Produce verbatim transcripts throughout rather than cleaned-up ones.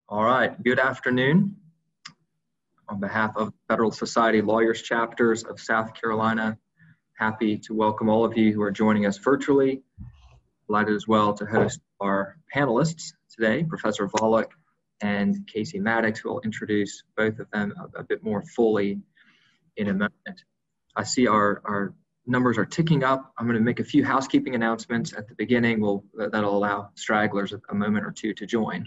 All right, good afternoon. On behalf of Federal Society Lawyers Chapters of South Carolina, happy to welcome all of you who are joining us virtually. Delighted as well to host our panelists today, Professor Volek and Casey Maddox, who will introduce both of them a, a bit more fully in a moment. I see our, our numbers are ticking up. I'm going to make a few housekeeping announcements at the beginning. We'll, that'll allow stragglers a, a moment or two to join.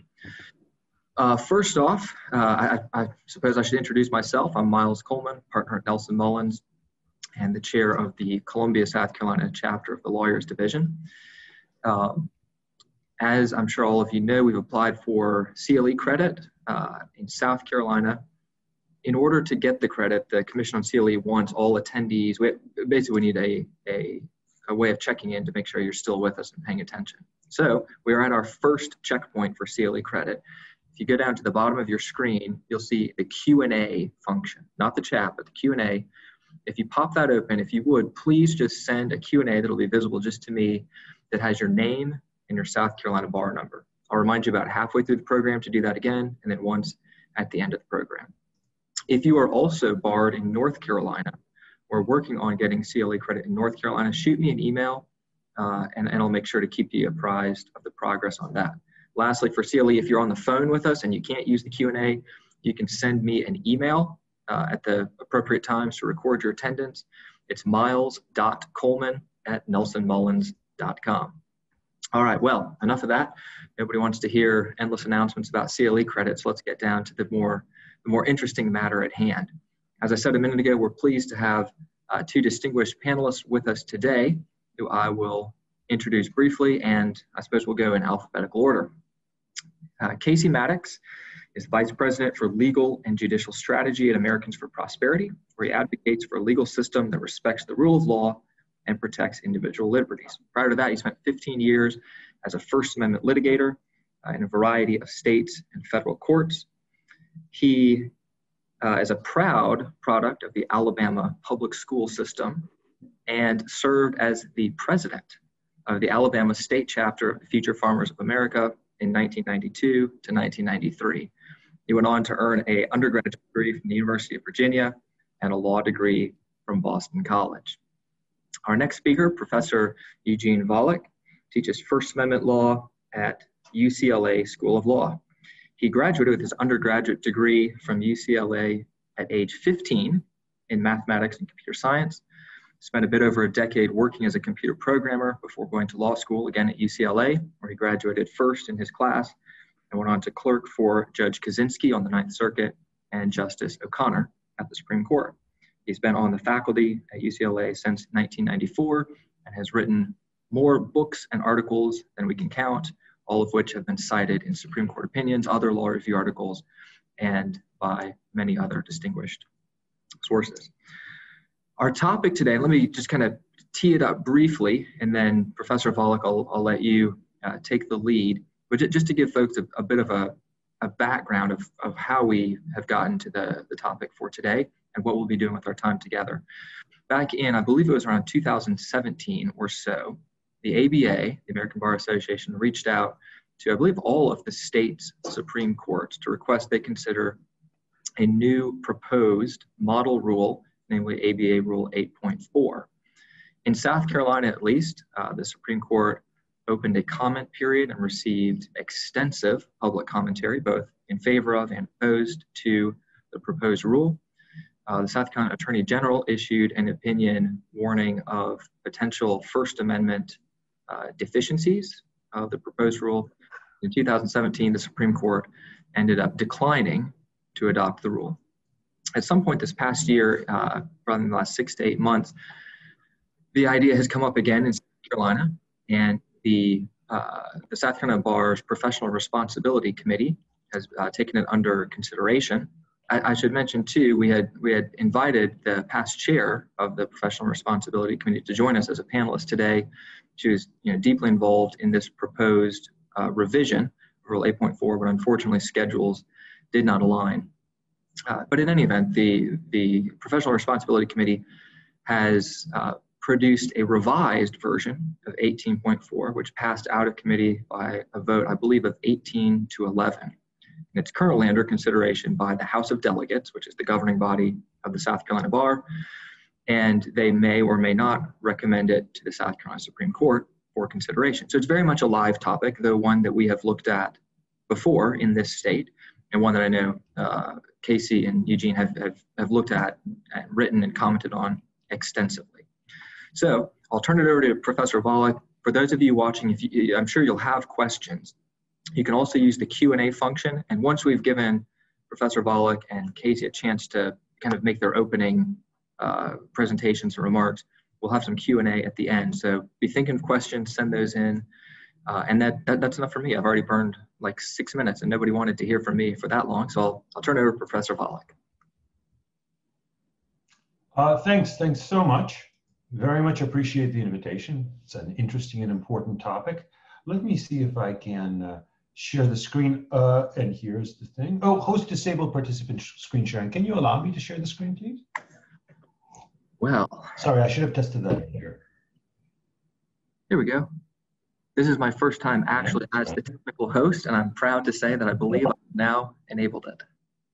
Uh, first off, uh, I, I suppose I should introduce myself. I'm Miles Coleman, partner at Nelson Mullins, and the chair of the Columbia, South Carolina chapter of the Lawyers Division. Um, as I'm sure all of you know, we've applied for C L E credit uh, in South Carolina. In order to get the credit, the Commission on C L E wants all attendees. We, basically, we need a, a, a way of checking in to make sure you're still with us and paying attention. So we are at our first checkpoint for C L E credit. If you go down to the bottom of your screen, you'll see the Q and A function, not the chat, but the Q and A. If you pop that open, if you would, please just send a Q and A that'll be visible just to me that has your name and your South Carolina bar number. I'll remind you about halfway through the program to do that again, and then once at the end of the program. If you are also barred in North Carolina or working on getting C L E credit in North Carolina, shoot me an email, uh, and, and I'll make sure to keep you apprised of the progress on that. Lastly, for C L E, if you're on the phone with us and you can't use the Q and A, you can send me an email uh, at the appropriate times to record your attendance. It's miles dot coleman at nelson mullins dot com. All right, well, enough of that. Nobody wants to hear endless announcements about C L E credits. Let's get down to the more, the more interesting matter at hand. As I said a minute ago, we're pleased to have uh, two distinguished panelists with us today, who I will introduce briefly, and I suppose we'll go in alphabetical order. Uh, Casey Maddox is Vice President for Legal and Judicial Strategy at Americans for Prosperity, where he advocates for a legal system that respects the rule of law and protects individual liberties. Prior to that, he spent fifteen years as a First Amendment litigator uh, in a variety of states and federal courts. He uh, is a proud product of the Alabama public school system and served as the president of the Alabama state chapter of the Future Farmers of America in nineteen ninety-two to nineteen ninety-three. He went on to earn an undergraduate degree from the University of Virginia and a law degree from Boston College. Our next speaker, Professor Eugene Volek, teaches First Amendment law at U C L A School of Law. He graduated with his undergraduate degree from U C L A at age fifteen in mathematics and computer science. Spent a bit over a decade working as a computer programmer before going to law school, again at U C L A, where he graduated first in his class and went on to clerk for Judge Kaczynski on the Ninth Circuit and Justice O'Connor at the Supreme Court. He's been on the faculty at U C L A since nineteen ninety-four and has written more books and articles than we can count, all of which have been cited in Supreme Court opinions, other law review articles, and by many other distinguished sources. Our topic today, let me just kind of tee it up briefly, and then Professor Volek, I'll, I'll let you uh, take the lead, but just to give folks a, a bit of a, a background of, of how we have gotten to the, the topic for today and what we'll be doing with our time together. Back in, I believe it was around two thousand seventeen or so, the A B A, the American Bar Association, reached out to, I believe, all of the state's Supreme Courts to request they consider a new proposed model rule, namely A B A Rule eight point four. In South Carolina, at least, uh, the Supreme Court opened a comment period and received extensive public commentary, both in favor of and opposed to the proposed rule. Uh, the South Carolina Attorney General issued an opinion warning of potential First Amendment uh, deficiencies of the proposed rule. In two thousand seventeen, the Supreme Court ended up declining to adopt the rule. At some point this past year, uh, probably in the last six to eight months, the idea has come up again in South Carolina, and the, uh, the South Carolina Bar's Professional Responsibility Committee has uh, taken it under consideration. I, I should mention too, we had, we had invited the past chair of the Professional Responsibility Committee to join us as a panelist today. She was you know, deeply involved in this proposed uh, revision of Rule eight point four, but unfortunately schedules did not align. Uh, but in any event, the, the Professional Responsibility Committee has uh, produced a revised version of eighteen point four, which passed out of committee by a vote, I believe, of eighteen to eleven. It's currently under consideration by the House of Delegates, which is the governing body of the South Carolina Bar, and they may or may not recommend it to the South Carolina Supreme Court for consideration. So it's very much a live topic, though one that we have looked at before in this state, and one that I know uh, Casey and Eugene have, have, have looked at and written and commented on extensively. So I'll turn it over to Professor Volek. For those of you watching, if you, I'm sure you'll have questions. You can also use the Q and A function, and once we've given Professor Volek and Casey a chance to kind of make their opening uh, presentations and remarks, we'll have some Q and A at the end. So be thinking of questions, send those in. Uh, and that, that that's enough for me. I've already burned like six minutes and nobody wanted to hear from me for that long. So I'll, I'll turn it over to Professor Volek. Uh, thanks, thanks so much. Very much appreciate the invitation. It's an interesting and important topic. Let me see if I can uh, share the screen. Uh, and here's the thing. Oh, host disabled participant screen sharing. Can you allow me to share the screen, please? Well. Sorry, I should have tested that here. Here we go. This is my first time actually as the technical host, and I'm proud to say that I believe I've now enabled it.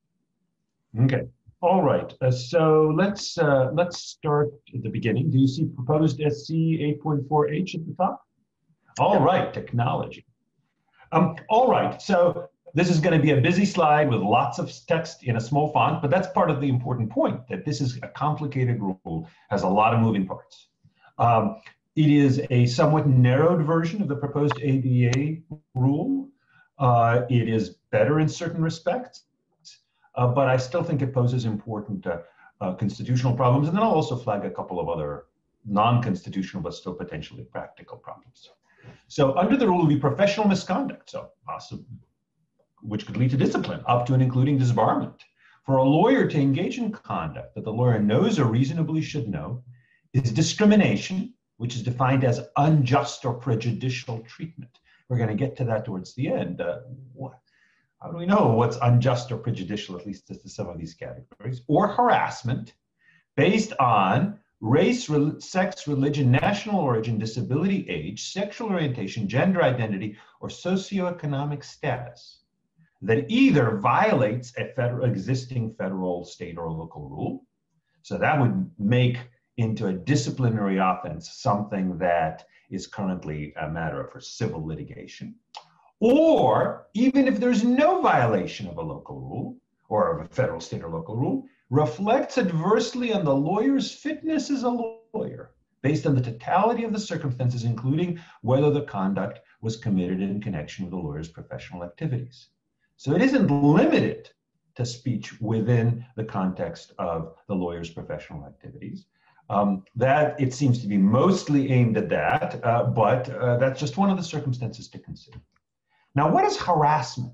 Okay. All right. Uh, so let's uh, let's start at the beginning. Do you see proposed S C eight point four H at the top? All right. Technology. Um. All right. So this is going to be a busy slide with lots of text in a small font, but that's part of the important point, that this is a complicated rule, has a lot of moving parts. Um, It is a somewhat narrowed version of the proposed A B A rule. Uh, it is better in certain respects, uh, but I still think it poses important uh, uh, constitutional problems. And then I'll also flag a couple of other non-constitutional, but still potentially practical problems. So under the rule would be professional misconduct, so possible, which could lead to discipline, up to and including disbarment. For a lawyer to engage in conduct that the lawyer knows or reasonably should know is discrimination, which is defined as unjust or prejudicial treatment. We're going to get to that towards the end. Uh, what, how do we know what's unjust or prejudicial, at least as to some of these categories? Or harassment based on race, re sex, religion, national origin, disability, age, sexual orientation, gender identity, or socioeconomic status that either violates a federal, existing federal, state, or local rule. So that would make into a disciplinary offense, something that is currently a matter for civil litigation. Or even if there's no violation of a local rule or of a federal, state, or local rule, reflects adversely on the lawyer's fitness as a lawyer based on the totality of the circumstances, including whether the conduct was committed in connection with the lawyer's professional activities. So it isn't limited to speech within the context of the lawyer's professional activities. Um, that, it seems to be mostly aimed at that, uh, but uh, that's just one of the circumstances to consider. Now, what is harassment?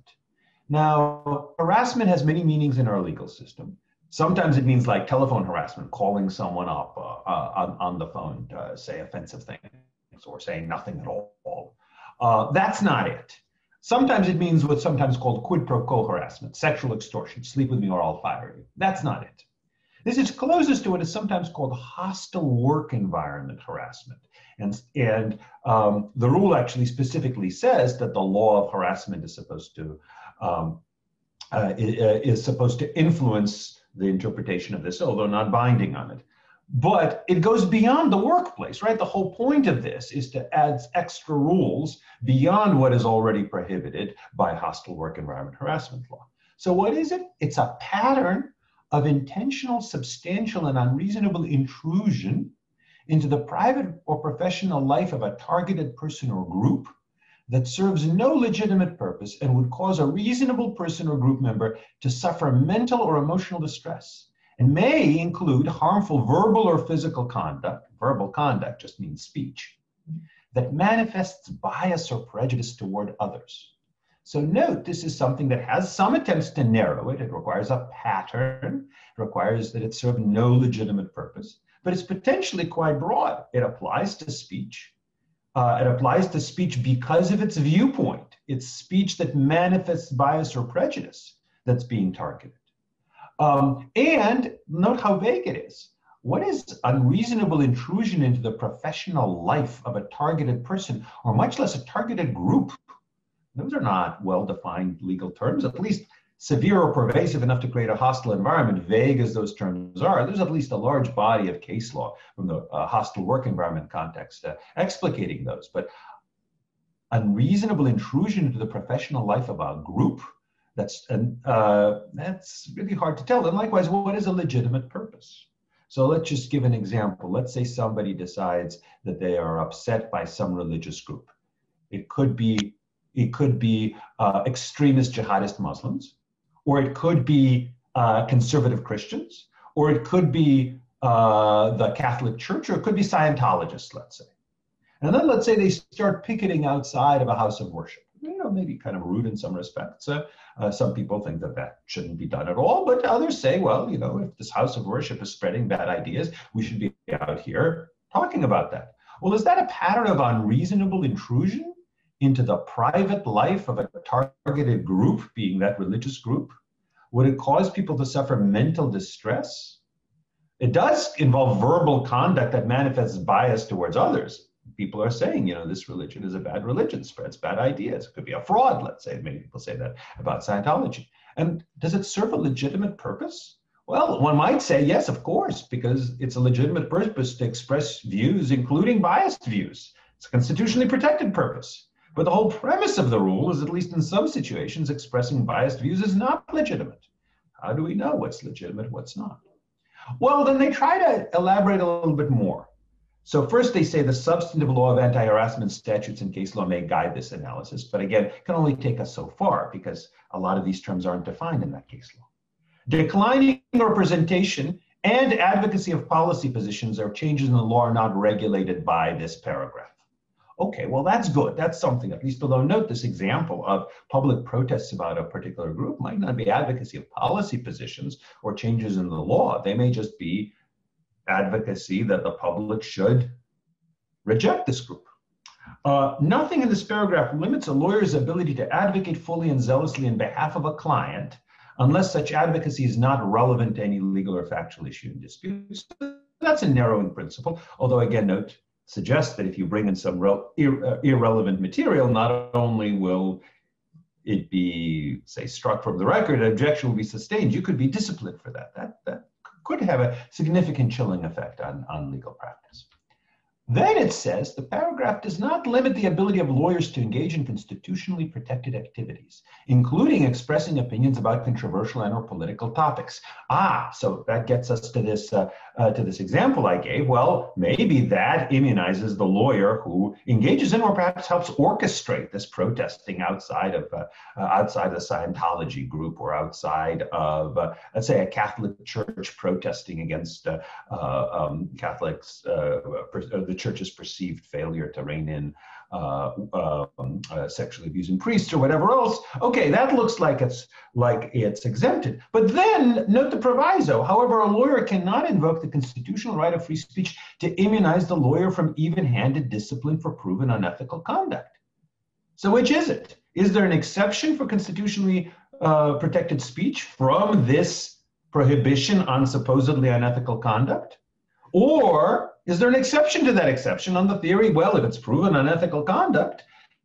Now, harassment has many meanings in our legal system. Sometimes it means like telephone harassment, calling someone up uh, uh, on, on the phone to say offensive things or saying nothing at all. Uh, that's not it. Sometimes it means what's sometimes called quid pro quo harassment, sexual extortion, sleep with me or I'll fire you. That's not it. This is closest to what is sometimes called hostile work environment harassment. And, and um, the rule actually specifically says that the law of harassment is supposed to, um, uh, is supposed to influence the interpretation of this, although not binding on it. But it goes beyond the workplace, right? The whole point of this is to add extra rules beyond what is already prohibited by hostile work environment harassment law. So what is it? It's a pattern of intentional, substantial, and unreasonable intrusion into the private or professional life of a targeted person or group that serves no legitimate purpose and would cause a reasonable person or group member to suffer mental or emotional distress, and may include harmful verbal or physical conduct. Verbal conduct just means speech that manifests bias or prejudice toward others. So note, this is something that has some attempts to narrow it. It requires a pattern. It requires that it serve no legitimate purpose, but it's potentially quite broad. It applies to speech. Uh, it applies to speech because of its viewpoint. It's speech that manifests bias or prejudice that's being targeted. Um, and note how vague it is. What is unreasonable intrusion into the professional life of a targeted person, or much less a targeted group? Those are not well-defined legal terms, at least severe or pervasive enough to create a hostile environment, vague as those terms are. There's at least a large body of case law from the uh, hostile work environment context uh, explicating those. But unreasonable intrusion into the professional life of a group, that's, uh, that's really hard to tell. And likewise, what is a legitimate purpose? So let's just give an example. Let's say somebody decides that they are upset by some religious group. It could be, it could be uh, extremist jihadist Muslims, or it could be uh, conservative Christians, or it could be uh, the Catholic Church, or it could be Scientologists, let's say. And then let's say they start picketing outside of a house of worship. You know, maybe kind of rude in some respects. Uh, uh, some people think that that shouldn't be done at all, but others say, well, you know, if this house of worship is spreading bad ideas, we should be out here talking about that. Well, is that a pattern of unreasonable intrusion into the private life of a targeted group, being that religious group? Would it cause people to suffer mental distress? It does involve verbal conduct that manifests bias towards others. People are saying, you know, this religion is a bad religion, spreads bad ideas. It could be a fraud, let's say. Many people say that about Scientology. And does it serve a legitimate purpose? Well, one might say yes, of course, because it's a legitimate purpose to express views, including biased views. It's a constitutionally protected purpose. But the whole premise of the rule is, at least in some situations, expressing biased views is not legitimate. How do we know what's legitimate, what's not? Well, then they try to elaborate a little bit more. So first they say the substantive law of anti-harassment statutes and case law may guide this analysis, but again, it can only take us so far because a lot of these terms aren't defined in that case law. Declining representation and advocacy of policy positions or changes in the law are not regulated by this paragraph. Okay, well, that's good. That's something, at least, although note this example of public protests about a particular group might not be advocacy of policy positions or changes in the law. They may just be advocacy that the public should reject this group. Uh, nothing in this paragraph limits a lawyer's ability to advocate fully and zealously in behalf of a client unless such advocacy is not relevant to any legal or factual issue in dispute. So that's a narrowing principle, although again, note, suggests that if you bring in some ir uh, irrelevant material, not only will it be, say, struck from the record, an objection will be sustained, you could be disciplined for that. That, that could have a significant chilling effect on, on legal practice. Then it says the paragraph does not limit the ability of lawyers to engage in constitutionally protected activities, including expressing opinions about controversial and or political topics. Ah, so that gets us to this, uh, uh, to this example I gave. Well, maybe that immunizes the lawyer who engages in or perhaps helps orchestrate this protesting outside of, uh, uh, outside the Scientology group or outside of, uh, let's say, a Catholic church protesting against uh, uh, um, Catholics, uh, the church's perceived failure to rein in uh, uh, uh, sexually abusing priests or whatever else. Okay, that looks like it's like it's exempted. But then note the proviso. However, a lawyer cannot invoke the constitutional right of free speech to immunize the lawyer from even-handed discipline for proven unethical conduct. So which is it? Is there an exception for constitutionally uh, protected speech from this prohibition on supposedly unethical conduct? Or is there an exception to that exception on the theory, well, if it's proven unethical conduct,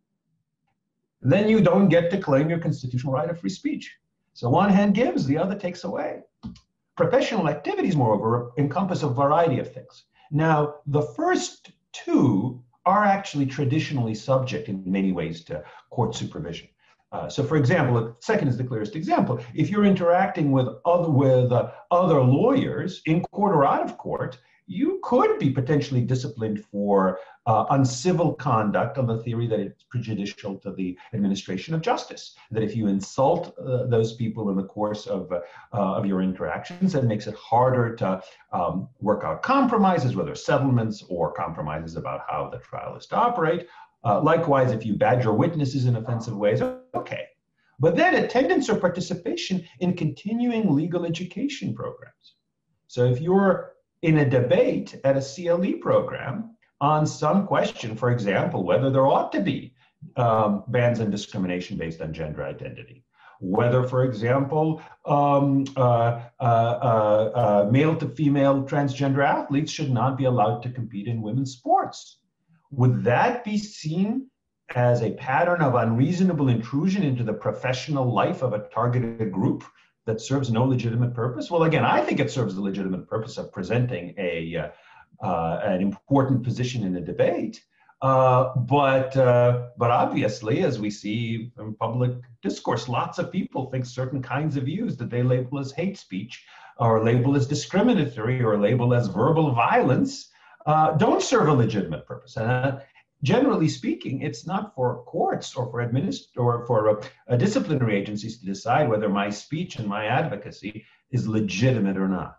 then you don't get to claim your constitutional right of free speech. So one hand gives, the other takes away. Professional activities, moreover, encompass a variety of things. Now, the first two are actually traditionally subject in many ways to court supervision. Uh, so, for example, the second is the clearest example. If you're interacting with other, with, uh, other lawyers in court or out of court, you could be potentially disciplined for uh, uncivil conduct on the theory that it's prejudicial to the administration of justice. That if you insult uh, those people in the course of, uh, uh, of your interactions, it makes it harder to um, work out compromises, whether settlements or compromises about how the trial is to operate. Uh, likewise, if you badger witnesses in offensive ways, okay. But then attendance or participation in continuing legal education programs. So if you're in a debate at a C L E program on some question, for example, whether there ought to be um, bans on discrimination based on gender identity, whether, for example, um, uh, uh, uh, uh, male to female transgender athletes should not be allowed to compete in women's sports. Would that be seen as a pattern of unreasonable intrusion into the professional life of a targeted group that serves no legitimate purpose? Well, again, I think it serves the legitimate purpose of presenting a uh, uh, an important position in a debate. Uh, but uh, but obviously, as we see from public discourse, lots of people think certain kinds of views that they label as hate speech, or label as discriminatory, or label as verbal violence, uh, don't serve a legitimate purpose. And uh, generally speaking, it's not for courts or for administ- or for uh, uh, disciplinary agencies to decide whether my speech and my advocacy is legitimate or not.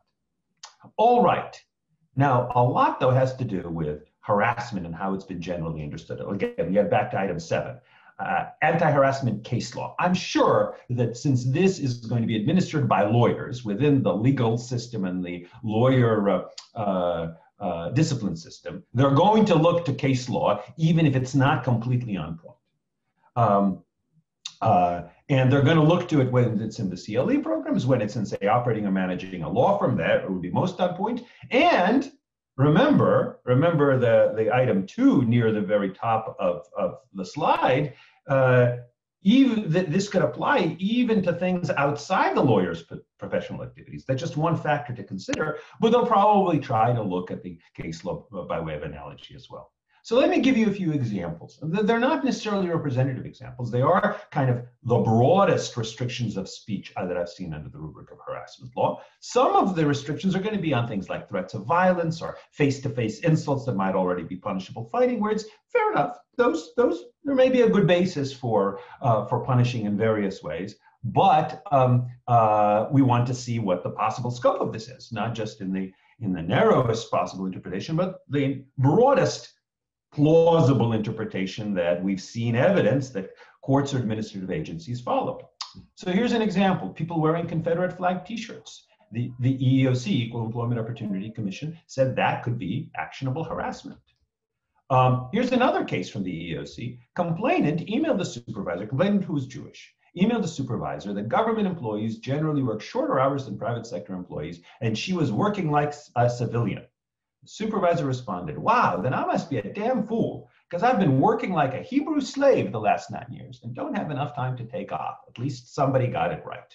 All right. Now, a lot, though, has to do with harassment and how it's been generally understood. Again, we get back to item seven, uh, anti-harassment case law. I'm sure that since this is going to be administered by lawyers within the legal system and the lawyer uh, uh, uh, discipline system, they're going to look to case law, even if it's not completely on point. Um, uh, and they're going to look to it when it's in the C L E programs, when it's in, say, operating or managing a law firm, that would be most on point. And Remember, remember the, the item two near the very top of, of the slide, uh, even th this could apply even to things outside the lawyer's professional activities. That's just one factor to consider, but they'll probably try to look at the case law by way of analogy as well. So let me give you a few examples. They're not necessarily representative examples. They are kind of the broadest restrictions of speech that I've seen under the rubric of harassment law. Some of the restrictions are going to be on things like threats of violence or face-to-face insults that might already be punishable fighting words. Fair enough. Those, those, there may be a good basis for, uh, for punishing in various ways. But um, uh, we want to see what the possible scope of this is, not just in the, in the narrowest possible interpretation, but the broadest plausible interpretation that we've seen evidence that courts or administrative agencies follow. So here's an example: people wearing Confederate flag t-shirts. The, the E E O C, Equal Employment Opportunity Commission, said that could be actionable harassment. Um, here's another case from the E E O C. Complainant emailed the supervisor, complainant who was Jewish, emailed the supervisor that government employees generally work shorter hours than private sector employees, and she was working like a civilian. The supervisor responded, "Wow, then I must be a damn fool, because I've been working like a Hebrew slave the last nine years and don't have enough time to take off. At least somebody got it right."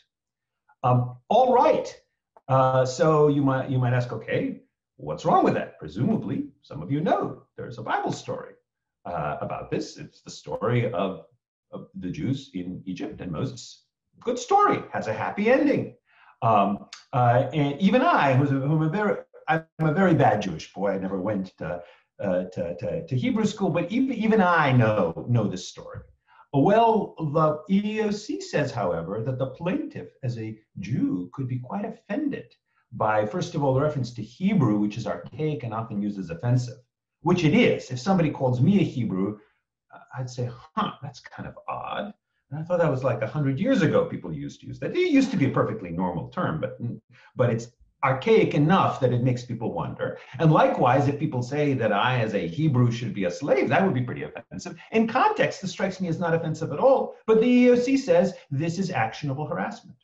Um, all right. Uh, so you might, you might ask, okay, what's wrong with that? Presumably, some of you know there's a Bible story uh, about this. It's the story of, of the Jews in Egypt and Moses. Good story, has a happy ending. Um, uh, and even I, who's a, whom a very, I'm a very bad Jewish boy. I never went to, uh, to, to, to Hebrew school, but even, even I know, know this story. Well, the E E O C says, however, that the plaintiff as a Jew could be quite offended by, first of all, the reference to Hebrew, which is archaic and often used as offensive, which it is. If somebody calls me a Hebrew, I'd say, huh, that's kind of odd. And I thought that was like a hundred years ago people used to use that. It used to be a perfectly normal term, but, but it's archaic enough that it makes people wonder. And likewise, if people say that I, as a Hebrew, should be a slave, that would be pretty offensive. In context, this strikes me as not offensive at all, but the E E O C says this is actionable harassment.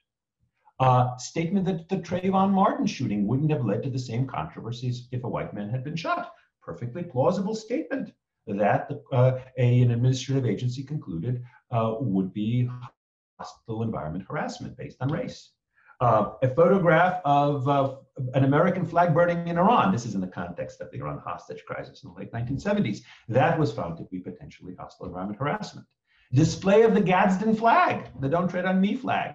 Uh, statement that the Trayvon Martin shooting wouldn't have led to the same controversies if a white man had been shot. Perfectly plausible statement that uh, a, an administrative agency concluded uh, would be hostile environment harassment based on race. Uh, a photograph of uh, an American flag burning in Iran. This is in the context of the Iran hostage crisis in the late nineteen seventies. That was found to be potentially hostile environment harassment. Display of the Gadsden flag, the Don't Tread on Me flag,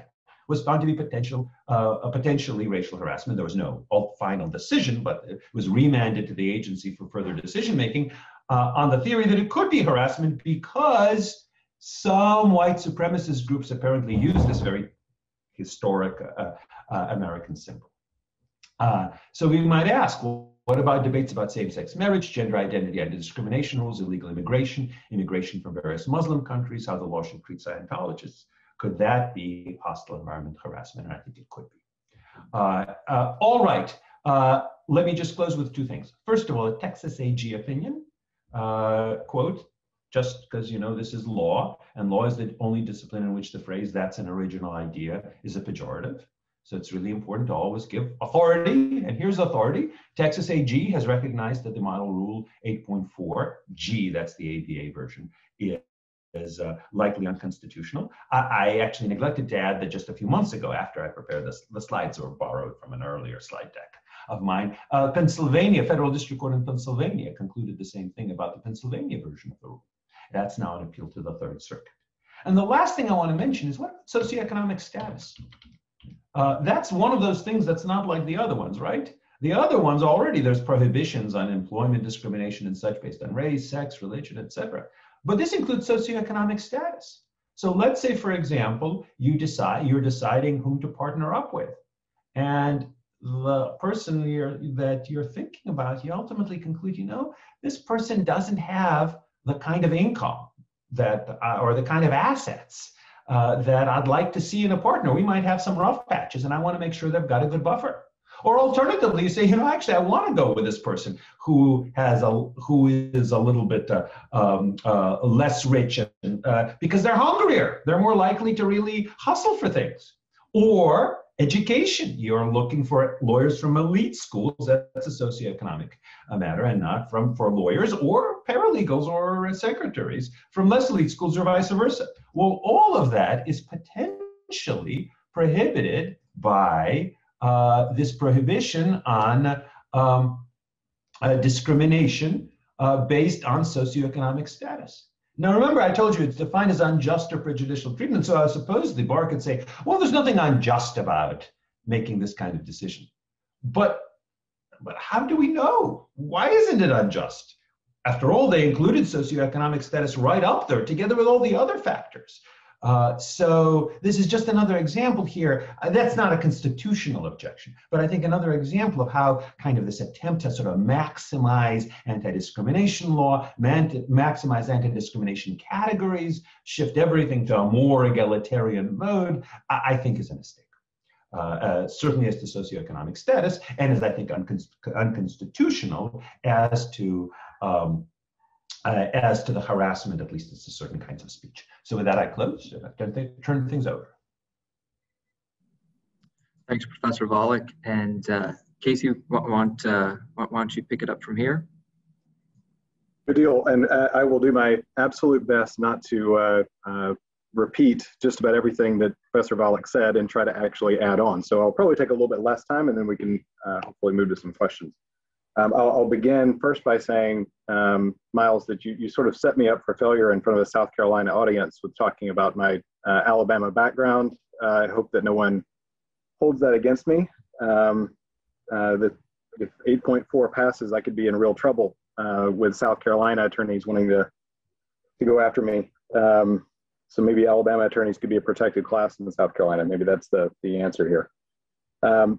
was found to be potential, uh, a potentially racial harassment. There was no final decision, but it was remanded to the agency for further decision-making uh, on the theory that it could be harassment because some white supremacist groups apparently use this very historic uh, uh, American symbol. Uh, so we might ask, well, what about debates about same-sex marriage, gender identity, anti-discrimination rules, illegal immigration, immigration from various Muslim countries, how the law should treat Scientologists? Could that be hostile environment harassment? And I think it could be. Uh, uh, all right, uh, let me just close with two things. First of all, a Texas A G opinion, uh, quote, just because, you know, this is law, and law is the only discipline in which the phrase "that's an original idea" is a pejorative. So it's really important to always give authority. And here's authority. Texas A G has recognized that the model rule eight point four G, that's the A B A version, is uh, likely unconstitutional. I, I actually neglected to add that just a few months ago, after I prepared this, the slides were borrowed from an earlier slide deck of mine, uh, Pennsylvania, Federal District Court in Pennsylvania concluded the same thing about the Pennsylvania version of the rule. That's now an appeal to the Third Circuit. And the last thing I want to mention is what socioeconomic status. Uh, that's one of those things that's not like the other ones, right? The other ones already, there's prohibitions on employment discrimination and such based on race, sex, religion, et cetera. But this includes socioeconomic status. So let's say, for example, you decide, you're deciding whom to partner up with. And the person you're, that you're thinking about, you ultimately conclude, you know, this person doesn't have the kind of income that, uh, or the kind of assets uh, that I'd like to see in a partner. We might have some rough patches, and I want to make sure they've got a good buffer. Or alternatively, you say, you know, actually, I want to go with this person who has a who is a little bit uh, um, uh, less rich, and, uh, because they're hungrier. They're more likely to really hustle for things. Or education. You're looking for lawyers from elite schools. That's a socioeconomic uh, matter, and not from for lawyers or paralegals or secretaries from less elite schools or vice versa. Well, all of that is potentially prohibited by uh, this prohibition on um, uh, discrimination uh, based on socioeconomic status. Now, remember, I told you it's defined as unjust or prejudicial treatment. So I suppose the bar could say, well, there's nothing unjust about making this kind of decision. But, but how do we know? Why isn't it unjust? After all, they included socioeconomic status right up there together with all the other factors. Uh, so this is just another example here. Uh, that's not a constitutional objection, but I think another example of how kind of this attempt to sort of maximize anti-discrimination law, man maximize anti-discrimination categories, shift everything to a more egalitarian mode, I, I think is a mistake. Uh, uh, certainly as to socioeconomic status, and is, I think, unconst unconstitutional as to um, Uh, as to the harassment, at least as to certain kinds of speech. So with that, I close. I turn things over. Thanks, Professor Volek. And uh, Casey, want, uh, why don't you pick it up from here? Good deal. And uh, I will do my absolute best not to uh, uh, repeat just about everything that Professor Volek said and try to actually add on. So I'll probably take a little bit less time, and then we can uh, hopefully move to some questions. Um, I'll, I'll begin first by saying, um, Miles, that you, you sort of set me up for failure in front of the South Carolina audience with talking about my uh, Alabama background. Uh, I hope that no one holds that against me. Um, uh, that if eight point four passes, I could be in real trouble uh, with South Carolina attorneys wanting to, to go after me. Um, so maybe Alabama attorneys could be a protected class in South Carolina. Maybe that's the, the answer here. Um,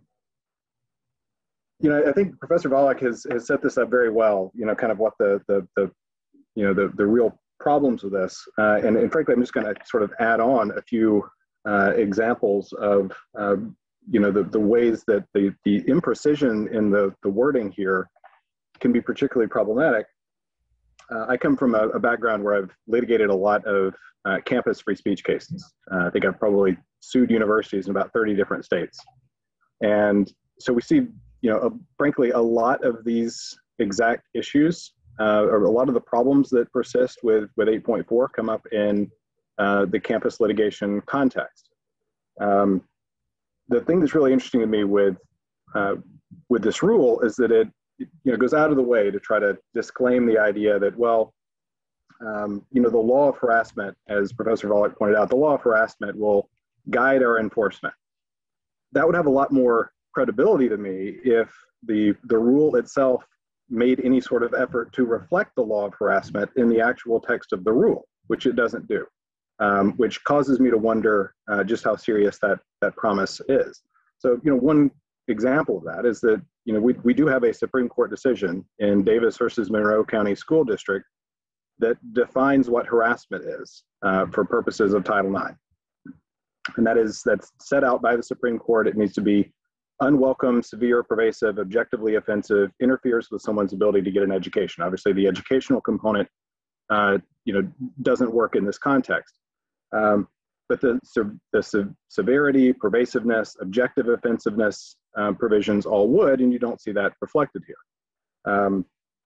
You know, I think Professor Volek has, has set this up very well, you know, kind of what the, the, the you know, the, the real problems with this. Uh, and, and frankly, I'm just going to sort of add on a few uh, examples of, uh, you know, the, the ways that the, the imprecision in the, the wording here can be particularly problematic. Uh, I come from a, a background where I've litigated a lot of uh, campus free speech cases. Uh, I think I've probably sued universities in about thirty different states. And so we see, you know, uh, frankly, a lot of these exact issues, uh, or a lot of the problems that persist with, with eight point four come up in uh, the campus litigation context. Um, the thing that's really interesting to me with, uh, with this rule is that it, you know, goes out of the way to try to disclaim the idea that, well, um, you know, the law of harassment, as Professor Volek pointed out, the law of harassment will guide our enforcement. That would have a lot more credibility to me if the, the rule itself made any sort of effort to reflect the law of harassment in the actual text of the rule, which it doesn't do, um, which causes me to wonder uh, just how serious that, that promise is. So, you know, one example of that is that, you know, we, we do have a Supreme Court decision in Davis versus Monroe County School District that defines what harassment is uh, for purposes of Title nine. And that is, that's set out by the Supreme Court. It needs to be unwelcome, severe, pervasive, objectively offensive, interferes with someone's ability to get an education. Obviously, the educational component, uh, you know, doesn't work in this context. Um, but the, the se- severity, pervasiveness, objective offensiveness uh, provisions all would, and you don't see that reflected here. Um,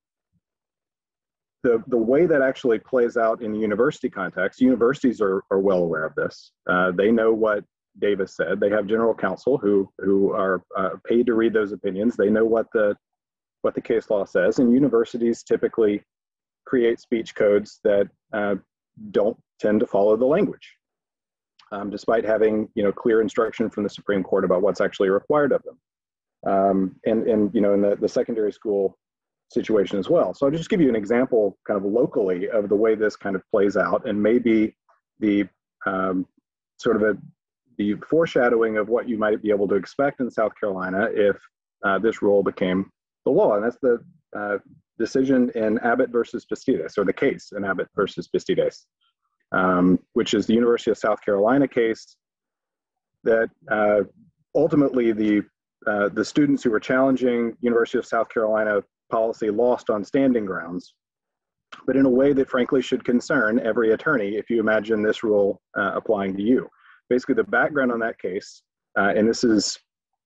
the, the way that actually plays out in the university context, universities are, are well aware of this. Uh, they know what Davis said. They have general counsel who, who are uh, paid to read those opinions. They know what the, what the case law says, and universities typically create speech codes that uh, don't tend to follow the language, um, despite having, you know, clear instruction from the Supreme Court about what's actually required of them. Um, and, and, you know, in the, the secondary school situation as well. So I'll just give you an example kind of locally of the way this kind of plays out, and maybe the um, sort of a, the foreshadowing of what you might be able to expect in South Carolina if uh, this rule became the law. And that's the uh, decision in Abbott versus Pastides, or the case in Abbott versus Pastides, um, which is the University of South Carolina case that uh, ultimately the, uh, the students who were challenging University of South Carolina policy lost on standing grounds, but in a way that frankly should concern every attorney if you imagine this rule uh, applying to you. Basically, the background on that case, uh, and this is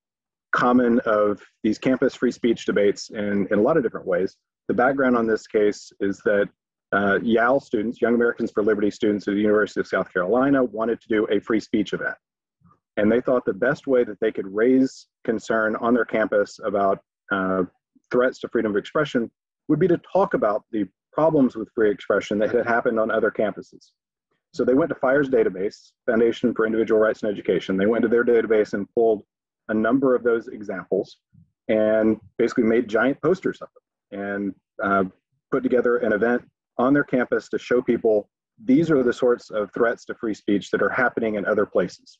common of these campus free speech debates in, in a lot of different ways. The background on this case is that uh, Y A L students, Young Americans for Liberty students at the University of South Carolina, wanted to do a free speech event. And they thought the best way that they could raise concern on their campus about uh, threats to freedom of expression would be to talk about the problems with free expression that had happened on other campuses. So they went to FIRE's database, Foundation for Individual Rights and Education. They went to their database and pulled a number of those examples and basically made giant posters of them and uh, put together an event on their campus to show people these are the sorts of threats to free speech that are happening in other places.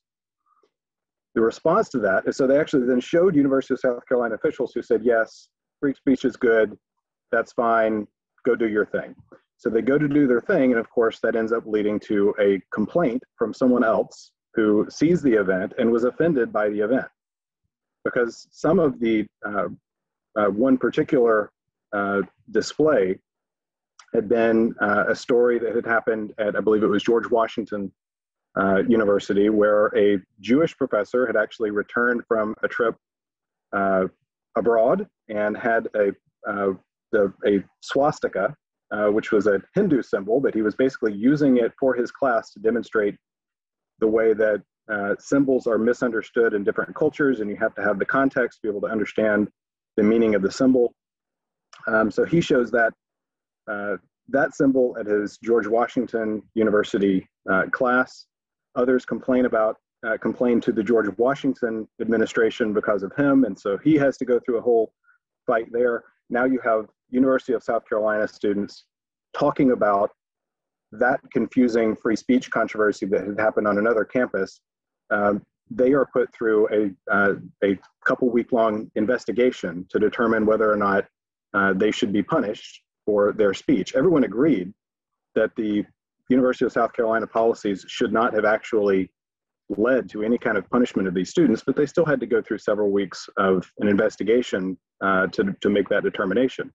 The response to that is, so they actually then showed University of South Carolina officials who said, yes, free speech is good, that's fine, go do your thing. So they go to do their thing, and of course that ends up leading to a complaint from someone else who sees the event and was offended by the event. Because some of the, uh, uh, one particular uh, display had been uh, a story that had happened at, I believe it was George Washington uh, University, where a Jewish professor had actually returned from a trip uh, abroad and had a, uh, the, a swastika, uh, which was a Hindu symbol, but he was basically using it for his class to demonstrate the way that uh, symbols are misunderstood in different cultures, and you have to have the context to be able to understand the meaning of the symbol. Um, so he shows that uh, that symbol at his George Washington University uh, class. Others complain about, uh, complain to the George Washington administration because of him, and so he has to go through a whole fight there. Now you have University of South Carolina students talking about that confusing free speech controversy that had happened on another campus. Um, they are put through a, uh, a couple week long investigation to determine whether or not uh, they should be punished for their speech. Everyone agreed that the University of South Carolina policies should not have actually led to any kind of punishment of these students, but they still had to go through several weeks of an investigation uh, to, to make that determination.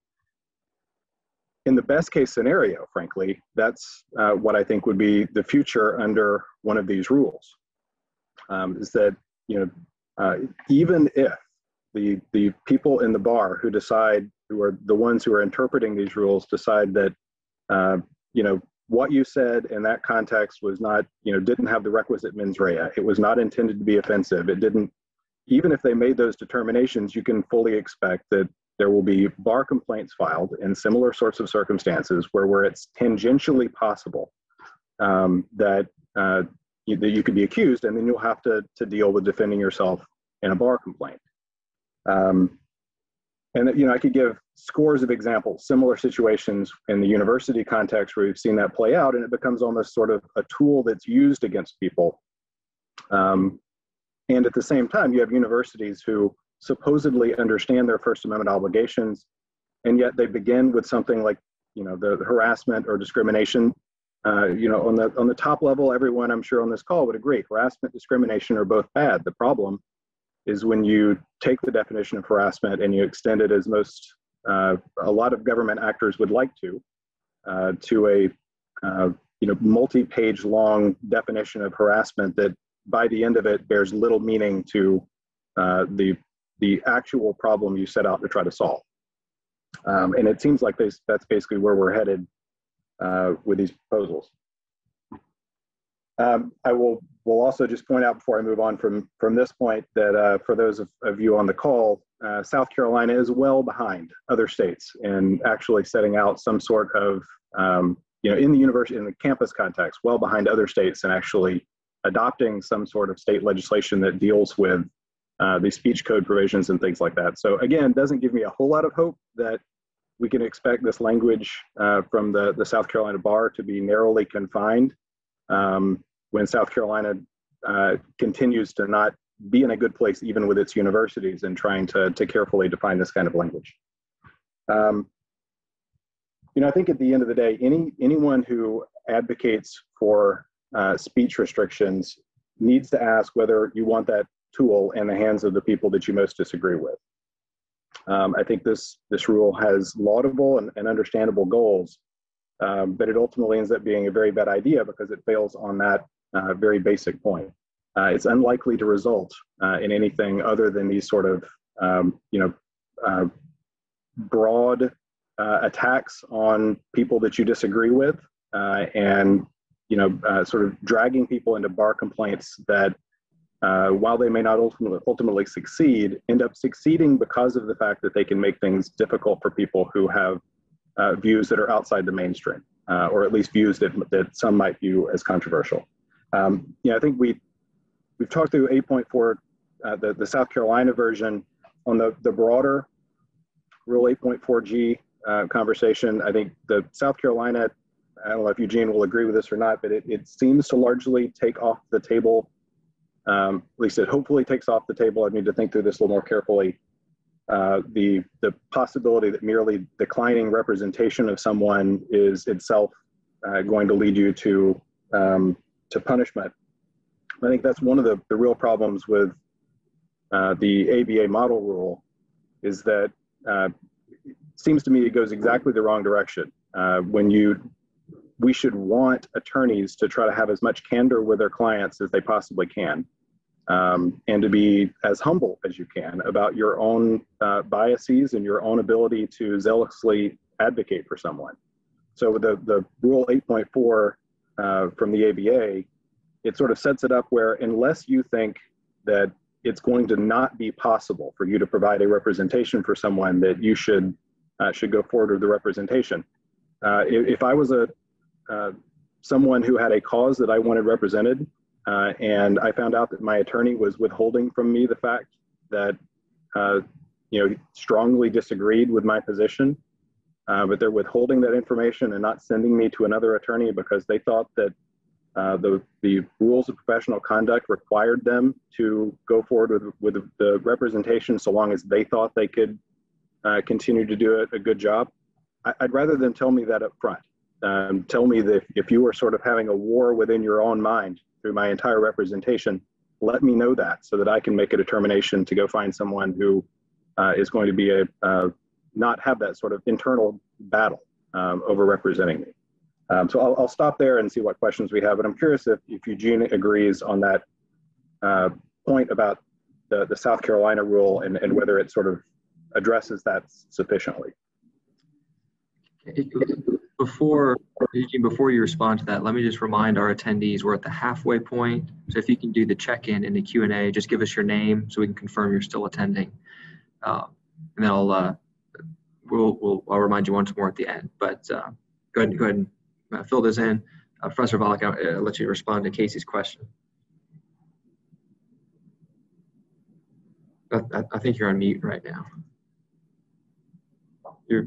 In the best case scenario, frankly, that's uh, what I think would be the future under one of these rules, um, is that, you know, uh, even if the, the people in the bar who decide, who are the ones who are interpreting these rules, decide that, uh, you know, what you said in that context was not, you know, didn't have the requisite mens rea. It was not intended to be offensive. It didn't, even if they made those determinations, you can fully expect that there will be bar complaints filed in similar sorts of circumstances where, where it's tangentially possible um, that, uh, you, that you could be accused, and then you'll have to, to deal with defending yourself in a bar complaint. Um, and, you know, I could give scores of examples, similar situations in the university context where we've seen that play out, and it becomes almost sort of a tool that's used against people. Um, and at the same time, you have universities who supposedly understand their First Amendment obligations, and yet they begin with something like, you know, the harassment or discrimination. Uh, you know, on the on the top level, everyone I'm sure on this call would agree, harassment, discrimination are both bad. The problem is when you take the definition of harassment and you extend it, as most, uh, a lot of government actors would like to, uh, to a, uh, you know, multi-page long definition of harassment that by the end of it bears little meaning to uh, the, the actual problem you set out to try to solve. Um, and it seems like this, that's basically where we're headed uh, with these proposals. Um, I will will also just point out before I move on from, from this point that uh, for those of, of you on the call, uh, South Carolina is well behind other states in actually setting out some sort of, um, you know, in the university, in the campus context, well behind other states and actually adopting some sort of state legislation that deals with uh, the speech code provisions and things like that. So again, doesn't give me a whole lot of hope that we can expect this language uh, from the, the South Carolina bar to be narrowly confined um, when South Carolina uh, continues to not be in a good place even with its universities and trying to, to carefully define this kind of language. Um, you know, I think at the end of the day, any anyone who advocates for uh, speech restrictions needs to ask whether you want that tool in the hands of the people that you most disagree with. Um, I think this, this rule has laudable and, and understandable goals, um, but it ultimately ends up being a very bad idea because it fails on that uh, very basic point. Uh, it's unlikely to result uh, in anything other than these sort of, um, you know, uh, broad uh, attacks on people that you disagree with, uh, and you know, uh, sort of dragging people into bar complaints that, uh, while they may not ultimately, ultimately succeed, end up succeeding because of the fact that they can make things difficult for people who have uh, views that are outside the mainstream, uh, or at least views that that some might view as controversial. Um, you know, I think we. We've talked through eight point four, uh, the, the South Carolina version. On the, the broader Rule eight point four G uh, conversation, I think the South Carolina, I don't know if Eugene will agree with this or not, but it, it seems to largely take off the table, um, at least it hopefully takes off the table. I need to think through this a little more carefully. Uh, the, the possibility that merely declining representation of someone is itself uh, going to lead you to, um, to punishment. I think that's one of the, the real problems with uh, the A B A model rule is that uh, it seems to me it goes exactly the wrong direction. Uh, when you, we should want attorneys to try to have as much candor with their clients as they possibly can, um, and to be as humble as you can about your own uh, biases and your own ability to zealously advocate for someone. So with the, the Rule eight point four uh, from the A B A, it sort of sets it up where unless you think that it's going to not be possible for you to provide a representation for someone, that you should uh, should go forward with the representation. Uh, if, if I was a uh, someone who had a cause that I wanted represented, uh, and I found out that my attorney was withholding from me the fact that uh, you know strongly disagreed with my position, uh, but they're withholding that information and not sending me to another attorney because they thought that Uh, the, the rules of professional conduct required them to go forward with, with the representation so long as they thought they could uh, continue to do it a good job. I, I'd rather them tell me that up front. Um, tell me that if you were sort of having a war within your own mind through my entire representation, let me know that so that I can make a determination to go find someone who uh, is going to be a, uh, not have that sort of internal battle um, over representing me. Um, so I'll, I'll stop there and see what questions we have, but I'm curious if, if Eugene agrees on that uh, point about the, the South Carolina rule and, and whether it sort of addresses that sufficiently. Before, Eugene, before you respond to that, let me just remind our attendees we're at the halfway point. So if you can do the check-in and the Q and A, just give us your name so we can confirm you're still attending. Uh, and then I'll, uh, we'll, we'll, I'll remind you once more at the end, but uh, go ahead, go ahead and Uh, fill this in. Uh, Professor Volek, I'll uh, let you respond to Casey's question. I, I, I think you're on mute right now. You're.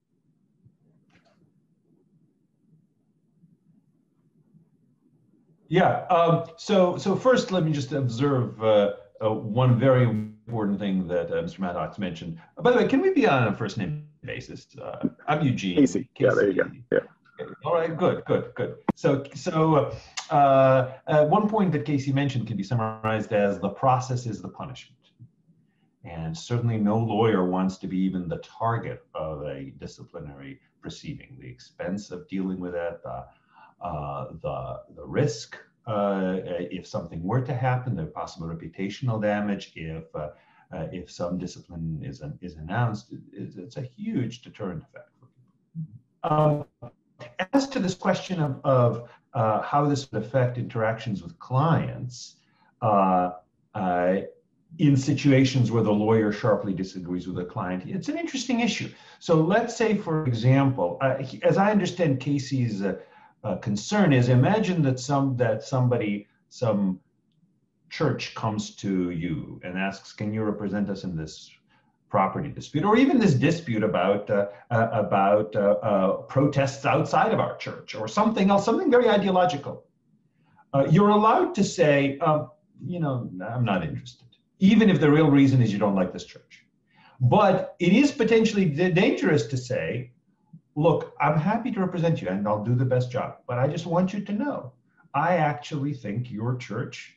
Yeah. Um, so, so first, let me just observe uh, uh, one very important thing that uh, Mister Maddox mentioned. Uh, by the way, can we be on a first name basis? Uh, I'm Eugene. Casey. Casey. Yeah, there you go. Yeah. All right, good, good, good. So, so uh, uh, one point that Casey mentioned can be summarized as the process is the punishment. And certainly no lawyer wants to be even the target of a disciplinary proceeding. The expense of dealing with it, the uh, the, the risk uh, if something were to happen, the possible reputational damage if uh, uh, if some discipline is, an, is announced. It, it's a huge deterrent effect for people. Um, as to this question of, of uh, how this would affect interactions with clients, uh, uh, in situations where the lawyer sharply disagrees with the client, it's an interesting issue. So let's say, for example, uh, as I understand Casey's uh, uh, concern is, imagine that some that somebody, some church comes to you and asks, can you represent us in this property dispute, or even this dispute about uh, uh, about uh, uh, protests outside of our church, or something else, something very ideological. Uh, you're allowed to say, uh, you know, I'm not interested, even if the real reason is you don't like this church. But it is potentially dangerous to say, look, I'm happy to represent you and I'll do the best job, but I just want you to know, I actually think your church,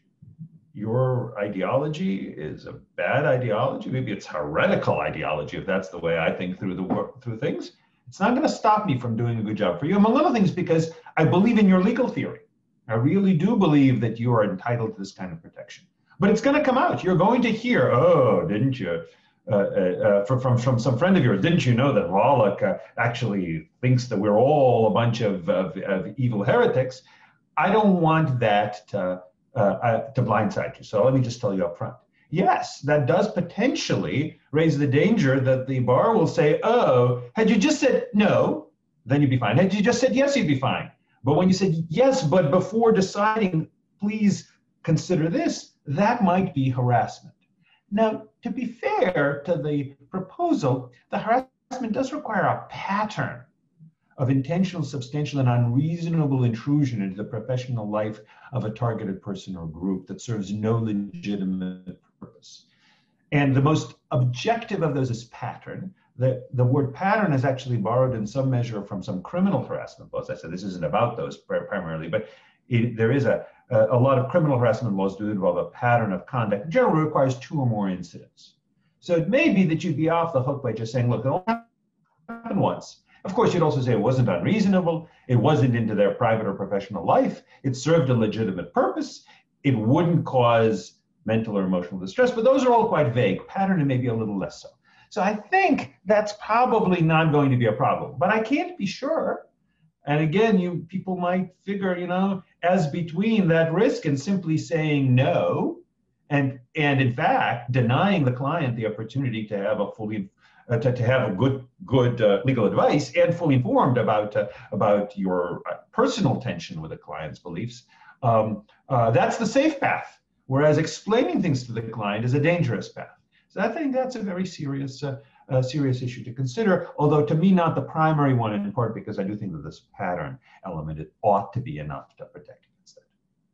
your ideology is a bad ideology. Maybe it's heretical ideology, if that's the way I think through the work, through things. It's not going to stop me from doing a good job for you, among other things, because I believe in your legal theory. I really do believe that you are entitled to this kind of protection. But it's going to come out. You're going to hear, oh, didn't you, uh, uh, from, from, from some friend of yours, didn't you know that Wallach uh, actually thinks that we're all a bunch of, of, of evil heretics? I don't want that to, uh, uh, to blindside you. So let me just tell you up front. Yes, that does potentially raise the danger that the bar will say, oh, had you just said no, then you'd be fine. Had you just said yes, you'd be fine. But when you said yes, but before deciding, please consider this, that might be harassment. Now, to be fair to the proposal, the harassment does require a pattern of intentional, substantial, and unreasonable intrusion into the professional life of a targeted person or group that serves no legitimate purpose. And the most objective of those is pattern. The, the word pattern is actually borrowed in some measure from some criminal harassment laws. I said this isn't about those primarily, but it, there is a, a, a lot of criminal harassment laws do involve a pattern of conduct. It generally requires two or more incidents. So it may be that you'd be off the hook by just saying, look, it only happened once. Of course, you'd also say it wasn't unreasonable. It wasn't into their private or professional life. It served a legitimate purpose. It wouldn't cause mental or emotional distress, but those are all quite vague. Pattern and maybe a little less so. So I think that's probably not going to be a problem, but I can't be sure. And again, you people might figure, you know, as between that risk and simply saying no, and and in fact denying the client the opportunity to have a fully uh, to, to have a good good uh, legal advice and fully informed about uh, about your uh, personal tension with the client's beliefs. Um, uh, that's the safe path, whereas explaining things to the client is a dangerous path. So I think that's a very serious, uh, uh, serious issue to consider, although to me not the primary one, in part because I do think that this pattern element, it ought to be enough to protect against that.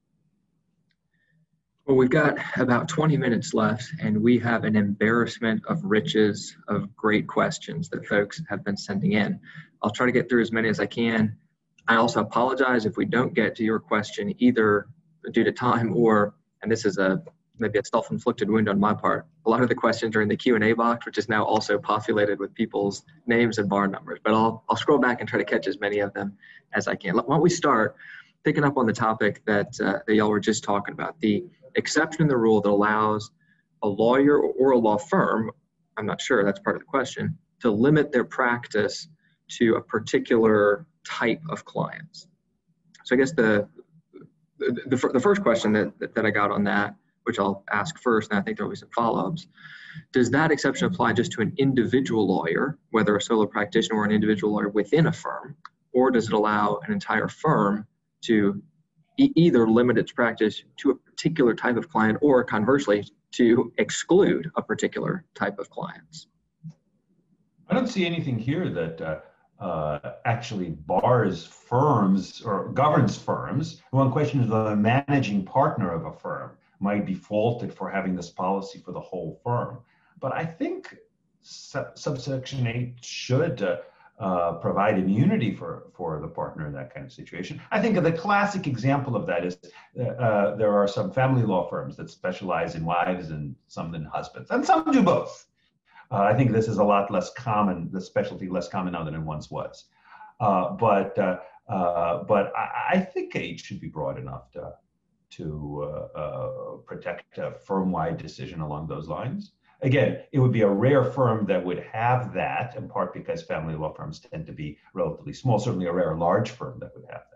Well, we've got about twenty minutes left, and we have an embarrassment of riches of great questions that folks have been sending in. I'll try to get through as many as I can. I also apologize if we don't get to your question, either due to time or, and this is a maybe a self-inflicted wound on my part, a lot of the questions are in the Q and A box, which is now also populated with people's names and bar numbers. But I'll, I'll scroll back and try to catch as many of them as I can. Why don't we start picking up on the topic that, uh, that y'all were just talking about, the exception in the rule that allows a lawyer or a law firm, I'm not sure, that's part of the question, to limit their practice to a particular type of clients. So I guess the, the, the, the first question that, that, that I got on that, which I'll ask first, and I think there'll be some follow-ups. Does that exception apply just to an individual lawyer, whether a solo practitioner or an individual lawyer within a firm, or does it allow an entire firm to e- either limit its practice to a particular type of client, or conversely, to exclude a particular type of clients? I don't see anything here that uh, uh, actually bars firms or governs firms. One question is the managing partner of a firm might be faulted for having this policy for the whole firm. But I think sub- subsection eight should uh, uh, provide immunity for, for the partner in that kind of situation. I think the classic example of that is uh, uh, there are some family law firms that specialize in wives and some in husbands, and some do both. Uh, I think this is a lot less common, the specialty less common now than it once was. Uh, but uh, Uh, but I, I think eight should be broad enough to, to uh, uh, protect a firm-wide decision along those lines. Again, it would be a rare firm that would have that, in part because family law firms tend to be relatively small, certainly a rare large firm that would have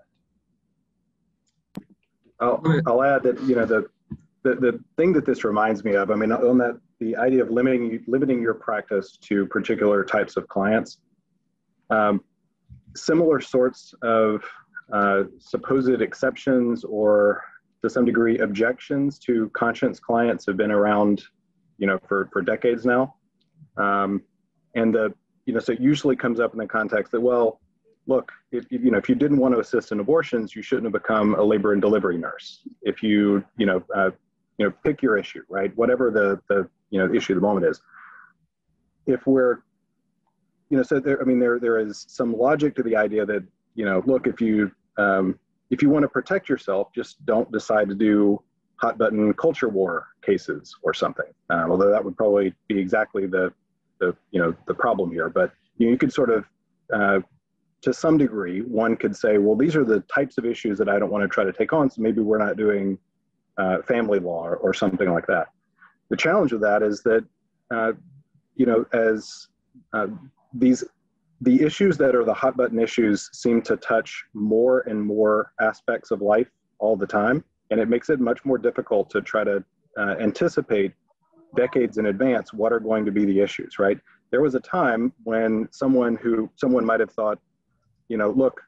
that. I'll, I'll add that, you know, the, the, the thing that this reminds me of, I mean, on that, the idea of limiting, limiting your practice to particular types of clients, um, similar sorts of uh, supposed exceptions or to some degree objections to conscience clients have been around, you know, for, for decades now. Um, and the, you know, so it usually comes up in the context that, well, look, if, you know, if you didn't want to assist in abortions, you shouldn't have become a labor and delivery nurse. If you, you know, uh, you know, pick your issue, right? Whatever the, the, you know, issue of the moment is. If we're, you know, so there, I mean, there, there is some logic to the idea that, you know, look, if you, um, if you want to protect yourself, just don't decide to do hot button culture war cases or something. Uh, although that would probably be exactly the, the, you know, the problem here. But you know, you could sort of, uh, to some degree, one could say, well, these are the types of issues that I don't want to try to take on. So maybe we're not doing uh, family law or, or something like that. The challenge of that is that, uh, you know, as uh, these, the issues that are the hot button issues seem to touch more and more aspects of life all the time. And it makes it much more difficult to try to uh, anticipate decades in advance what are going to be the issues, right? There was a time when someone who, someone might have thought, you know, look,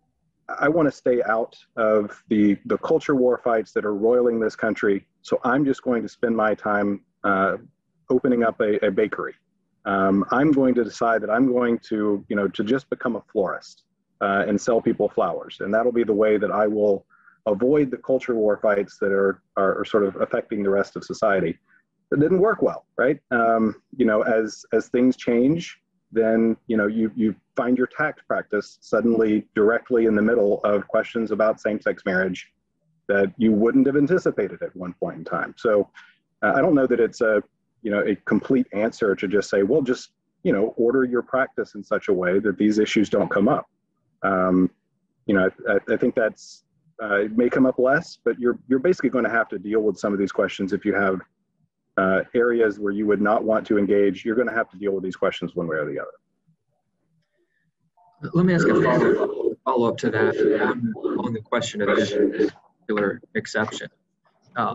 I want to stay out of the, the culture war fights that are roiling this country. So I'm just going to spend my time uh, opening up a, a bakery. Um, I'm going to decide that I'm going to, you know, to just become a florist uh, and sell people flowers. And that'll be the way that I will avoid the culture war fights that are, are, are sort of affecting the rest of society. It didn't work well, right? Um, you know, as, as things change, then, you know, you, you find your tax practice suddenly directly in the middle of questions about same-sex marriage that you wouldn't have anticipated at one point in time. So uh, I don't know that it's a, you know, a complete answer to just say, well, just, you know, order your practice in such a way that these issues don't come up. Um, you know, I, I think that's, uh, it may come up less, but you're, you're basically going to have to deal with some of these questions. If you have uh, areas where you would not want to engage, you're going to have to deal with these questions one way or the other. Let me ask a follow-up follow up to that on, on the question of this particular exception. Uh,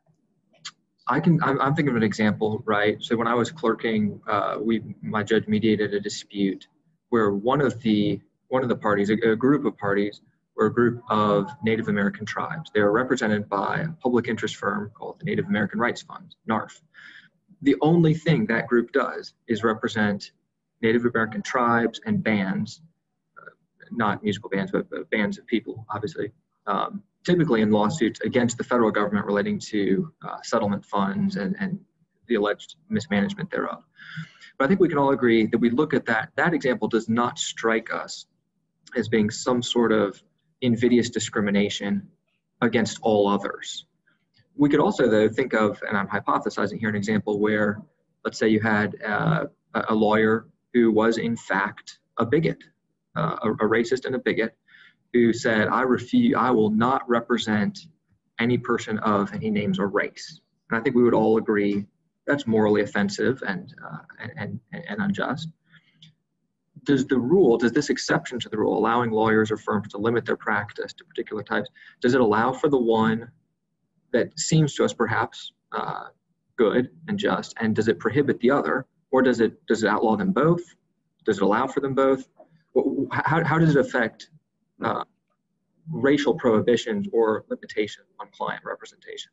I can, I'm, I'm thinking of an example, right? So when I was clerking, uh, we, my judge mediated a dispute where one of the, one of the parties, a, a group of parties, were a group of Native American tribes. They were represented by a public interest firm called the Native American Rights Fund, NARF. The only thing that group does is represent Native American tribes and bands, uh, not musical bands, but, but bands of people, obviously, um, typically in lawsuits against the federal government relating to uh, settlement funds and, and the alleged mismanagement thereof. But I think we can all agree that we look at that, that example does not strike us as being some sort of invidious discrimination against all others. We could also, though, think of, and I'm hypothesizing here, an example where, let's say you had uh, a lawyer who was in fact a bigot, uh, a, a racist and a bigot, who said, I refuse, I will not represent any person of any names or race. And I think we would all agree that's morally offensive and, uh, and, and, and unjust. Does the rule, does this exception to the rule, allowing lawyers or firms to limit their practice to particular types, does it allow for the one that seems to us perhaps uh, good and just, and does it prohibit the other, or does it, does it outlaw them both? Does it allow for them both? How, how does it affect Uh, racial prohibitions or limitations on client representation?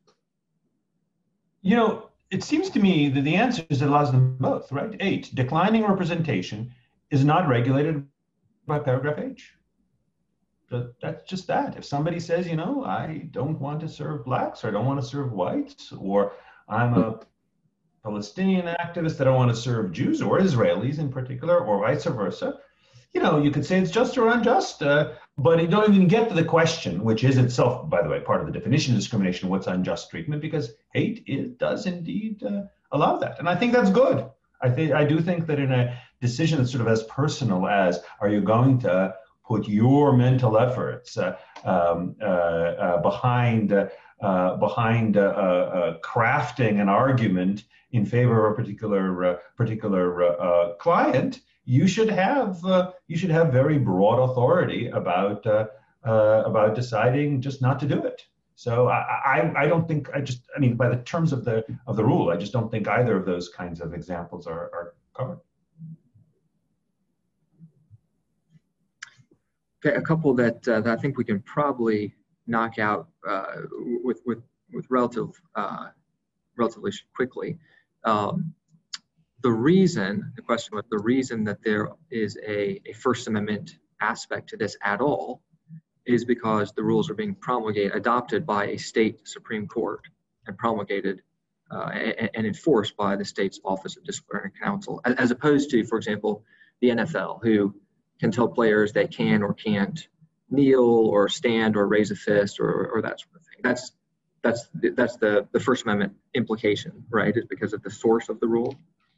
You know, it seems to me that the answer is it allows them both, right? Eight, declining representation is not regulated by paragraph H. But that's just that. If somebody says, you know, I don't want to serve blacks, or I don't want to serve whites, or I'm a Palestinian activist, I don't want to serve Jews or Israelis in particular, or vice versa, you know, you could say it's just or unjust, uh, but you don't even get to the question, which is itself, by the way, part of the definition of discrimination, what's unjust treatment, because hate is, does indeed uh, allow that. And I think that's good. I think I do think that in a decision that's sort of as personal as, are you going to put your mental efforts uh, um, uh, uh, behind uh, uh, behind uh, uh, crafting an argument in favor of a particular uh, particular uh, uh, client, you should have uh, you should have very broad authority about uh, uh, about deciding just not to do it. So I, I I don't think I just I mean by the terms of the of the rule, I just don't think either of those kinds of examples are, are covered. Okay, a couple that, uh, that I think we can probably knock out uh, with with with relative uh, relatively quickly. Um, the reason, the question was the reason that there is a, a First Amendment aspect to this at all is because the rules are being promulgated, adopted by a state Supreme Court and promulgated uh, and, and enforced by the state's Office of Disciplinary Counsel, as opposed to, for example, the N F L, who can tell players they can or can't kneel or stand or raise a fist or, or that sort of thing. That's that's that's the, the First Amendment implication, right? Is because of the source of the rule.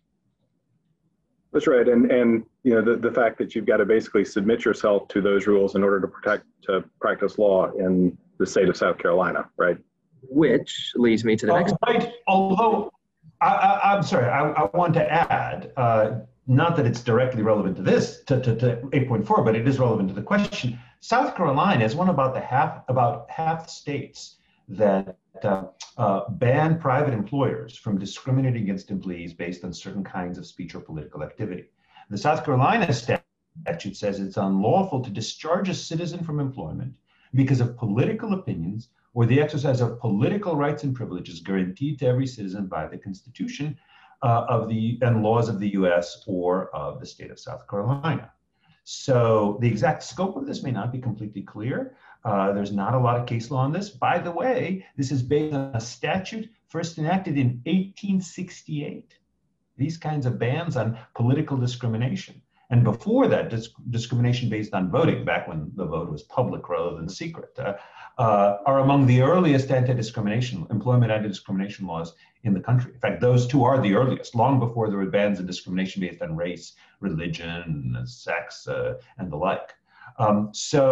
That's right, and and you know the, the fact that you've got to basically submit yourself to those rules in order to protect to practice law in the state of South Carolina, right? Which leads me to the oh, next. Right. Although I, I, I'm sorry, I, I want to add. Uh, Not that it's directly relevant to this, to, to, to eight point four, but it is relevant to the question. South Carolina is one of about the half, about half states that uh, uh, ban private employers from discriminating against employees based on certain kinds of speech or political activity. The South Carolina statute says it's unlawful to discharge a citizen from employment because of political opinions or the exercise of political rights and privileges guaranteed to every citizen by the Constitution Uh, of the and laws of the U S or of the state of South Carolina. So the exact scope of this may not be completely clear. Uh, there's not a lot of case law on this. By the way, this is based on a statute first enacted in eighteen sixty-eight. These kinds of bans on political discrimination. And before that, disc discrimination based on voting, back when the vote was public rather than secret, uh, uh, are among the earliest anti-discrimination, employment anti-discrimination laws in the country. In fact, those two are the earliest, long before there were bans of discrimination based on race, religion, sex, uh, and the like. Um, so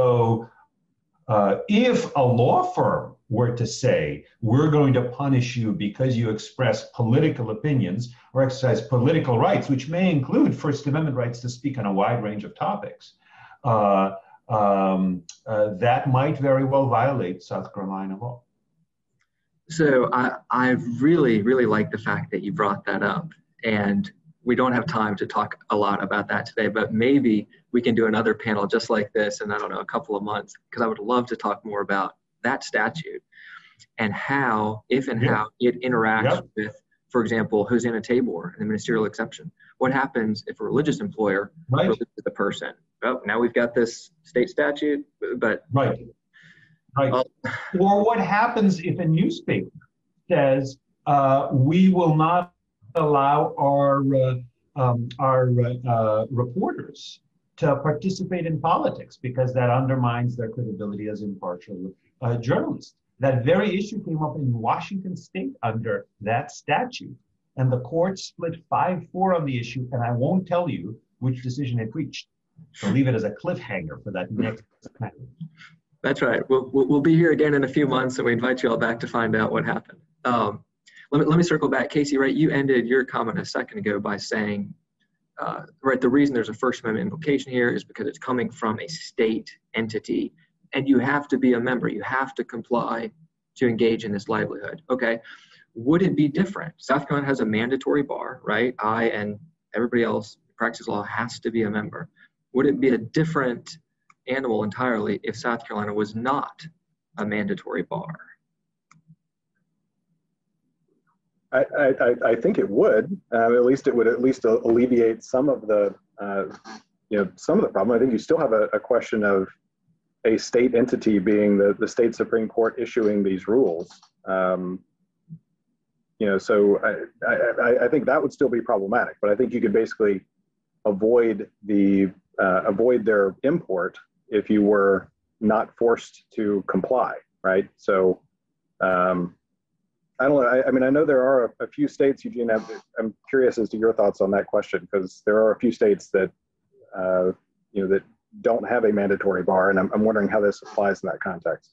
uh, if a law firm were to say, we're going to punish you because you express political opinions or exercise political rights, which may include First Amendment rights to speak on a wide range of topics, uh, um, uh, that might very well violate South Carolina law. So I, I really, really like the fact that you brought that up. And we don't have time to talk a lot about that today, but maybe we can do another panel just like this in, I don't know, a couple of months, because I would love to talk more about that statute and how, if and yeah. how it interacts yep. with, for example, Hosanna Tabor and the ministerial exception. What happens if a religious employer right. releases the person? Oh, now we've got this state statute, but right. Right. Uh, or what happens if a newspaper says uh, we will not allow our uh, um, our uh, reporters to participate in politics because that undermines their credibility as impartial uh, journalists? That very issue came up in Washington State under that statute, and the court split five four on the issue, and I won't tell you which decision it reached. So leave it as a cliffhanger for that next panel. That's right. We'll, we'll be here again in a few months, and we invite you all back to find out what happened. Um, let me, let me circle back. Casey, right, you ended your comment a second ago by saying, uh, right, the reason there's a First Amendment implication here is because it's coming from a state entity, and you have to be a member. You have to comply to engage in this livelihood. Okay. Would it be different? South Carolina has a mandatory bar, right? I and everybody else who practices law has to be a member. Would it be a different animal entirely if South Carolina was not a mandatory bar? I, I, I think it would. Uh, at least it would at least alleviate some of the, uh, you know, some of the problem. I think you still have a, a question of a state entity being the, the state Supreme Court issuing these rules. Um, you know, so I, I, I think that would still be problematic, but I think you could basically avoid the, uh, avoid their import if you were not forced to comply, right? So, um, I don't know. I, I mean, I know there are a, a few states, Eugene. I'm, I'm curious as to your thoughts on that question, because there are a few states that, uh, you know, that don't have a mandatory bar, and I'm, I'm wondering how this applies in that context.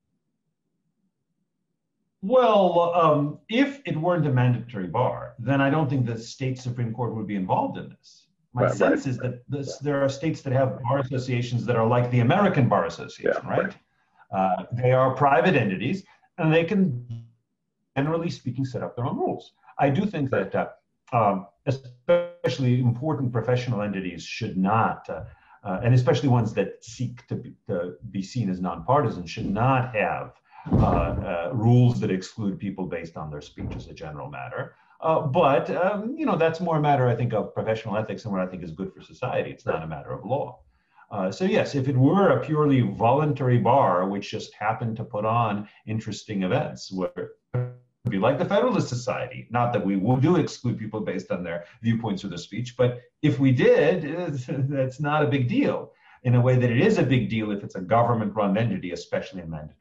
Well, um, if it weren't a mandatory bar, then I don't think the state Supreme Court would be involved in this. My Right, sense right. is that this, there are states that have bar associations that are like the American Bar Association, Yeah, right? right. Uh, they are private entities, and they can, generally speaking, set up their own rules. I do think that uh, um, especially important professional entities should not, uh, uh, and especially ones that seek to be, to be seen as nonpartisan, should not have uh, uh, rules that exclude people based on their speech as a general matter. Uh, but, um, you know, that's more a matter, I think, of professional ethics and what I think is good for society. It's not a matter of law. Uh, so yes, if it were a purely voluntary bar, which just happened to put on interesting events, where it would be like the Federalist Society, not that we will do exclude people based on their viewpoints or their speech, but if we did, that's not a big deal, in a way that it is a big deal if it's a government-run entity, especially in mandatory.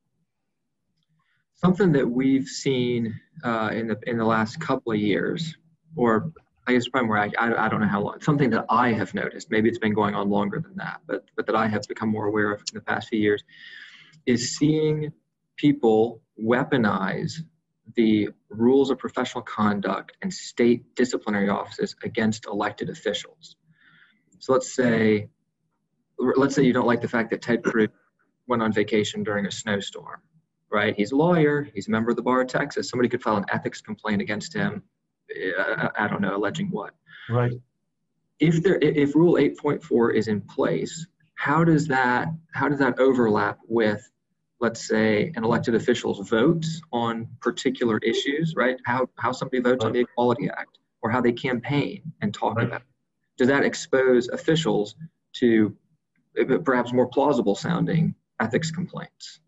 Something that we've seen uh, in the in the last couple of years, or I guess probably more, I, I don't know how long, something that I have noticed, maybe it's been going on longer than that, but, but that I have become more aware of in the past few years, is seeing people weaponize the rules of professional conduct and state disciplinary offices against elected officials. So let's say, let's say you don't like the fact that Ted Cruz went on vacation during a snowstorm. Right? He's a lawyer. He's a member of the Bar of Texas. Somebody could file an ethics complaint against him. I, I don't know, alleging what. Right. If there, if Rule eight point four is in place, how does that how does that overlap with, let's say, an elected official's votes on particular issues? Right? How how somebody votes Right. on the Equality Act, or how they campaign and talk Right. about it. Does that expose officials to perhaps more plausible sounding ethics complaints?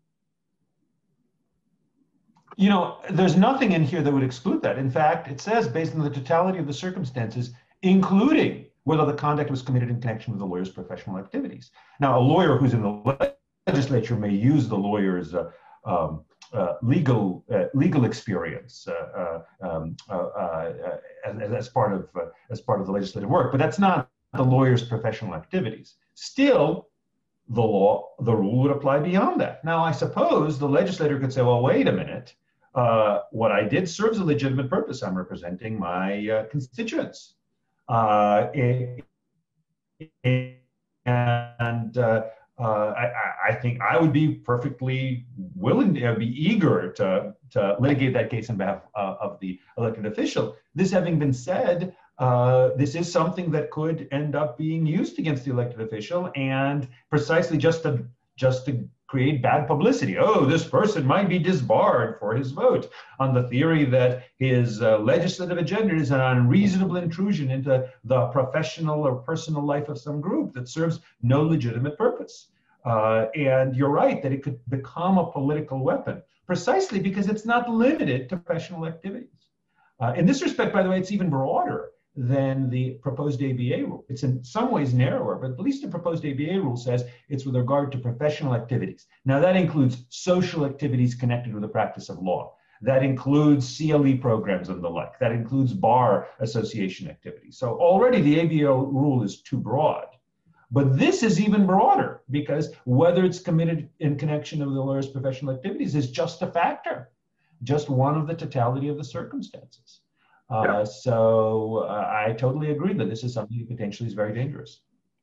You know, there's nothing in here that would exclude that. In fact, it says based on the totality of the circumstances, including whether the conduct was committed in connection with the lawyer's professional activities. Now, a lawyer who's in the legislature may use the lawyer's uh, um, uh, legal uh, legal experience uh, uh, um, uh, uh, as, as part of uh, as part of the legislative work, but that's not the lawyer's professional activities. Still, the law, the rule would apply beyond that. Now, I suppose the legislator could say, well, wait a minute. Uh, what I did serves a legitimate purpose. I'm representing my uh, constituents. Uh, and uh, uh, I, I think I would be perfectly willing to be eager to, to litigate that case on behalf uh, of the elected official. This having been said, uh, this is something that could end up being used against the elected official, and precisely just to, just to create bad publicity. Oh, this person might be disbarred for his vote on the theory that his uh, legislative agenda is an unreasonable intrusion into the professional or personal life of some group that serves no legitimate purpose. Uh, and you're right that it could become a political weapon precisely because it's not limited to professional activities. Uh, in this respect, by the way, it's even broader than the proposed A B A rule. It's in some ways narrower, but at least the proposed A B A rule says it's with regard to professional activities. Now that includes social activities connected with the practice of law. That includes C L E programs and the like. That includes bar association activities. So already the A B A rule is too broad. But this is even broader because whether it's committed in connection with the lawyer's professional activities is just a factor, just one of the totality of the circumstances. Uh, yeah. So uh, I totally agree that this is something that potentially is very dangerous.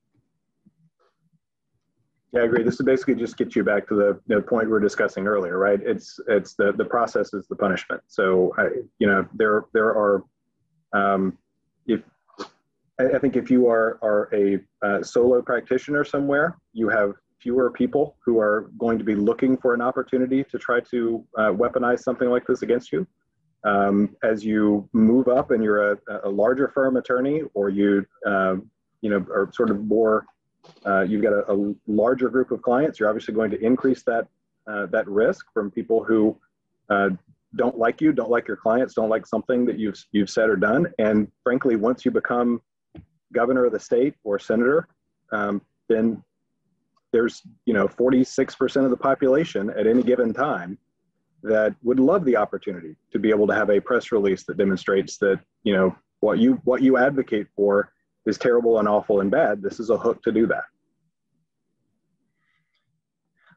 Yeah, I agree. This is basically just get you back to the you know, point we were discussing earlier, right? It's it's the the process is the punishment. So I, you know there there are um, if I, I think if you are are a uh, solo practitioner somewhere, you have fewer people who are going to be looking for an opportunity to try to uh, weaponize something like this against you. Um, as you move up and you're a, a larger firm attorney, or you, uh, you know, are sort of more, uh, you've got a, a larger group of clients, you're obviously going to increase that, uh, that risk from people who uh, don't like you, don't like your clients, don't like something that you've, you've said or done. And frankly, once you become governor of the state or senator, um, then there's, you know, forty-six percent of the population at any given time that would love the opportunity to be able to have a press release that demonstrates that, you know, what you what you advocate for is terrible and awful and bad. This is a hook to do that.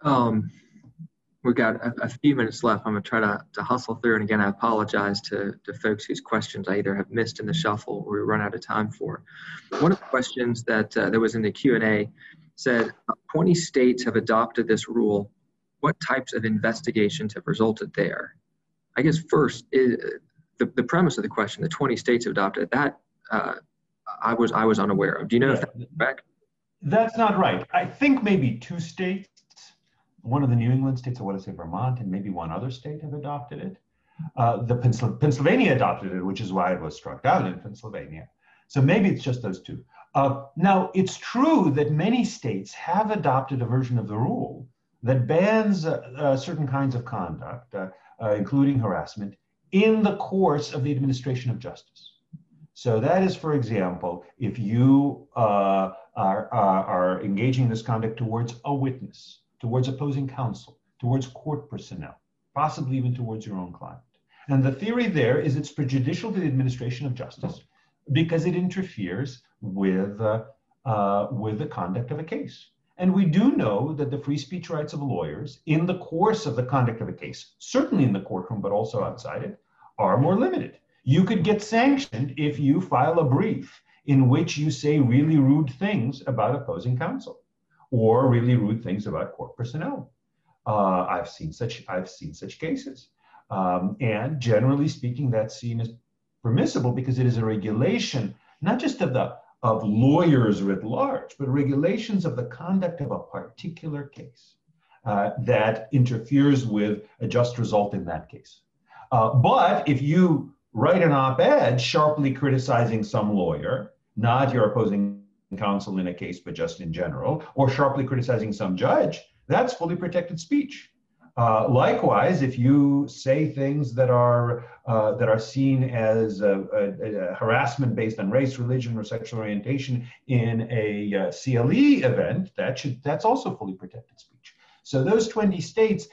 Um, we've got a, a few minutes left. I'm going to try to, to hustle through. And again, I apologize to, to folks whose questions I either have missed in the shuffle or we run out of time for. One of the questions that, uh, that was in the Q and A said, twenty states have adopted this rule. What types of investigations have resulted there? I guess first, is, the, the premise of the question, the twenty states have adopted that, uh, I was I was unaware of. Do you know Yeah. if that's correct? That's not right. I think maybe two states, one of the New England states, I want to say Vermont, and maybe one other state have adopted it. Uh, the Pennsylvania, Pennsylvania adopted it, which is why it was struck down in Pennsylvania. So maybe it's just those two. Uh, now, it's true that many states have adopted a version of the rule that bans uh, uh, certain kinds of conduct, uh, uh, including harassment, in the course of the administration of justice. So that is, for example, if you uh, are, are, are engaging in this conduct towards a witness, towards opposing counsel, towards court personnel, possibly even towards your own client. And the theory there is it's prejudicial to the administration of justice because it interferes with, uh, uh, with the conduct of a case. And we do know that the free speech rights of lawyers in the course of the conduct of a case, certainly in the courtroom, but also outside it, are more limited. You could get sanctioned if you file a brief in which you say really rude things about opposing counsel or really rude things about court personnel. Uh, I've seen such, I've seen such cases. Um, and generally speaking, that's seen as permissible because it is a regulation, not just of the of lawyers writ large, but regulations of the conduct of a particular case uh, that interferes with a just result in that case. Uh, but if you write an op-ed sharply criticizing some lawyer, not your opposing counsel in a case, but just in general, or sharply criticizing some judge, that's fully protected speech. Uh, likewise, if you say things that are uh, that are seen as a, a, a harassment based on race, religion, or sexual orientation in a uh, C L E event, that should that's also fully protected speech. So those twenty states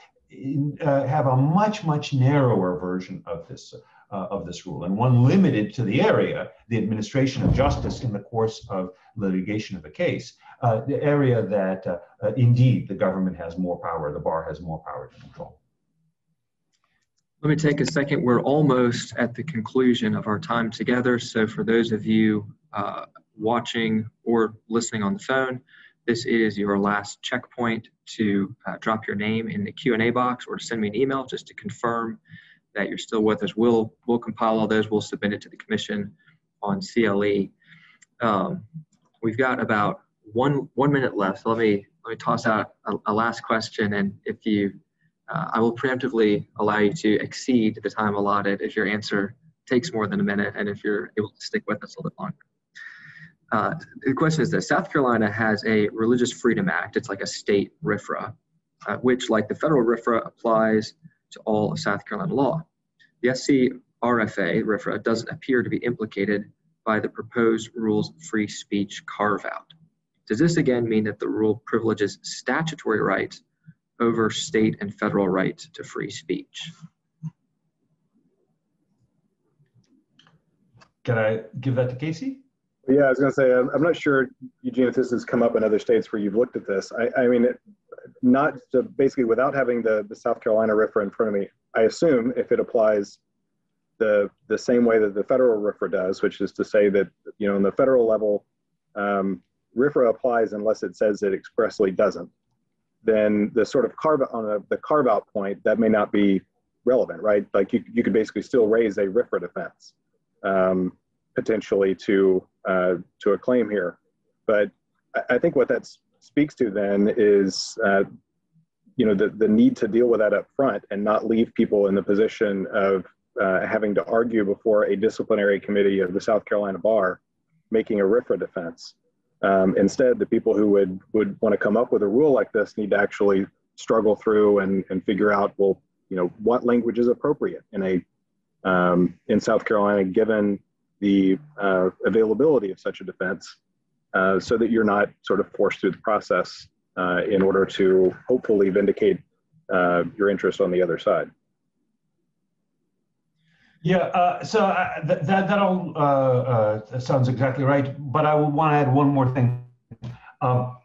uh, have a much much narrower version of this uh, of this rule, and one limited to the area, the administration of justice in the course of litigation of a case. Uh, the area that uh, uh, indeed the government has more power, the bar has more power to control. Let me take a second. We're almost at the conclusion of our time together. So for those of you uh, watching or listening on the phone, this is your last checkpoint to uh, drop your name in the Q and A box or to send me an email just to confirm that you're still with us. We'll, we'll compile all those. We'll submit it to the commission on C L E. Um, we've got about One one minute left. So let me let me toss out a, a last question, and if you, uh, I will preemptively allow you to exceed the time allotted if your answer takes more than a minute, and if you're able to stick with us a little bit longer. Uh, the question is this: South Carolina has a Religious Freedom Act. It's like a state R F R A, uh, which, like the federal R F R A, applies to all of South Carolina law. The S C R F A R F R A doesn't appear to be implicated by the proposed rules free speech carve out. Does this again mean that the rule privileges statutory rights over state and federal rights to free speech? Can I give that to Casey? Yeah, I was going to say, I'm, I'm not sure, Eugene, if this has come up in other states where you've looked at this. I, I mean, it, not to, basically without having the, the South Carolina R F R A in front of me, I assume if it applies the, the same way that the federal R F R A does, which is to say that, you know, on the federal level, um, R F R A applies unless it says it expressly doesn't, then the sort of carve on a, the carve out point, that may not be relevant, right? Like you, you could basically still raise a R F R A defense um, potentially to, uh, to a claim here. But I, I think what that speaks to then is, uh, you know, the, the need to deal with that up front and not leave people in the position of uh, having to argue before a disciplinary committee of the South Carolina Bar making a R F R A defense. Um, instead, the people who would, would want to come up with a rule like this need to actually struggle through and, and figure out, well, you know, what language is appropriate in a um, in South Carolina, given the uh, availability of such a defense, uh, so that you're not sort of forced through the process uh, in order to hopefully vindicate uh, your interest on the other side. Yeah, uh, so uh, th that, that all uh, uh, sounds exactly right, but I want to add one more thing. Um,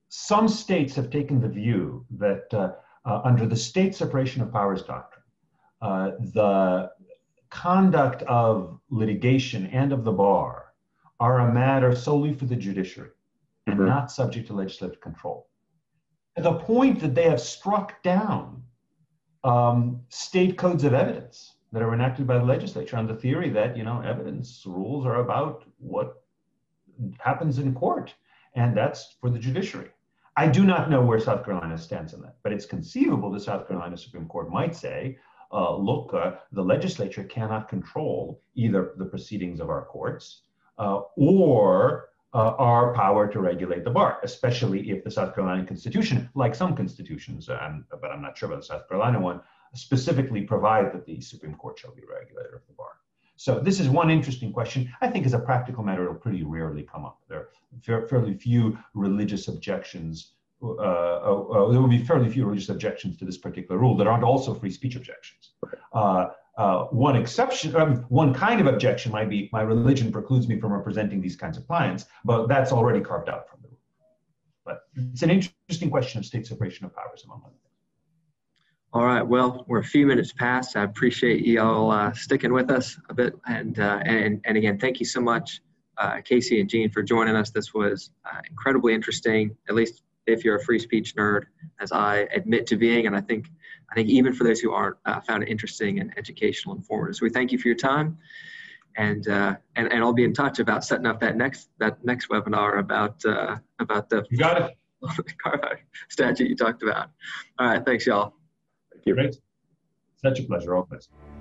some states have taken the view that uh, uh, under the state separation of powers doctrine, uh, the conduct of litigation and of the bar are a matter solely for the judiciary and mm-hmm. not subject to legislative control. To the point that they have struck down um, state codes of evidence that are enacted by the legislature on the theory that, you know, evidence rules are about what happens in court, and that's for the judiciary. I do not know where South Carolina stands on that, but it's conceivable the South Carolina Supreme Court might say, uh, look, uh, the legislature cannot control either the proceedings of our courts uh, or uh, our power to regulate the bar, especially if the South Carolina Constitution, like some constitutions, um, but I'm not sure about the South Carolina one, specifically provide that the Supreme Court shall be regulator of the bar. So this is one interesting question. I think as a practical matter, it'll pretty rarely come up. There are fairly few religious objections. Uh, uh, uh, there will be fairly few religious objections to this particular rule that aren't also free speech objections. Uh, uh, one exception, um, one kind of objection might be my religion precludes me from representing these kinds of clients, but that's already carved out from the rule. But it's an interesting question of state separation of powers, among other things. All right, well, we're a few minutes past. I appreciate you all uh, sticking with us a bit. And, uh, and, and again, thank you so much, uh, Casey and Jean, for joining us. This was uh, incredibly interesting, at least if you're a free speech nerd, as I admit to being. And I think, I think even for those who aren't, uh, found it interesting and educational and informative. So we thank you for your time. And, uh, and, and I'll be in touch about setting up that next, that next webinar about, uh, about the you got it. carve-out statute you talked about. All right, thanks, y'all. Great. Such a pleasure, always.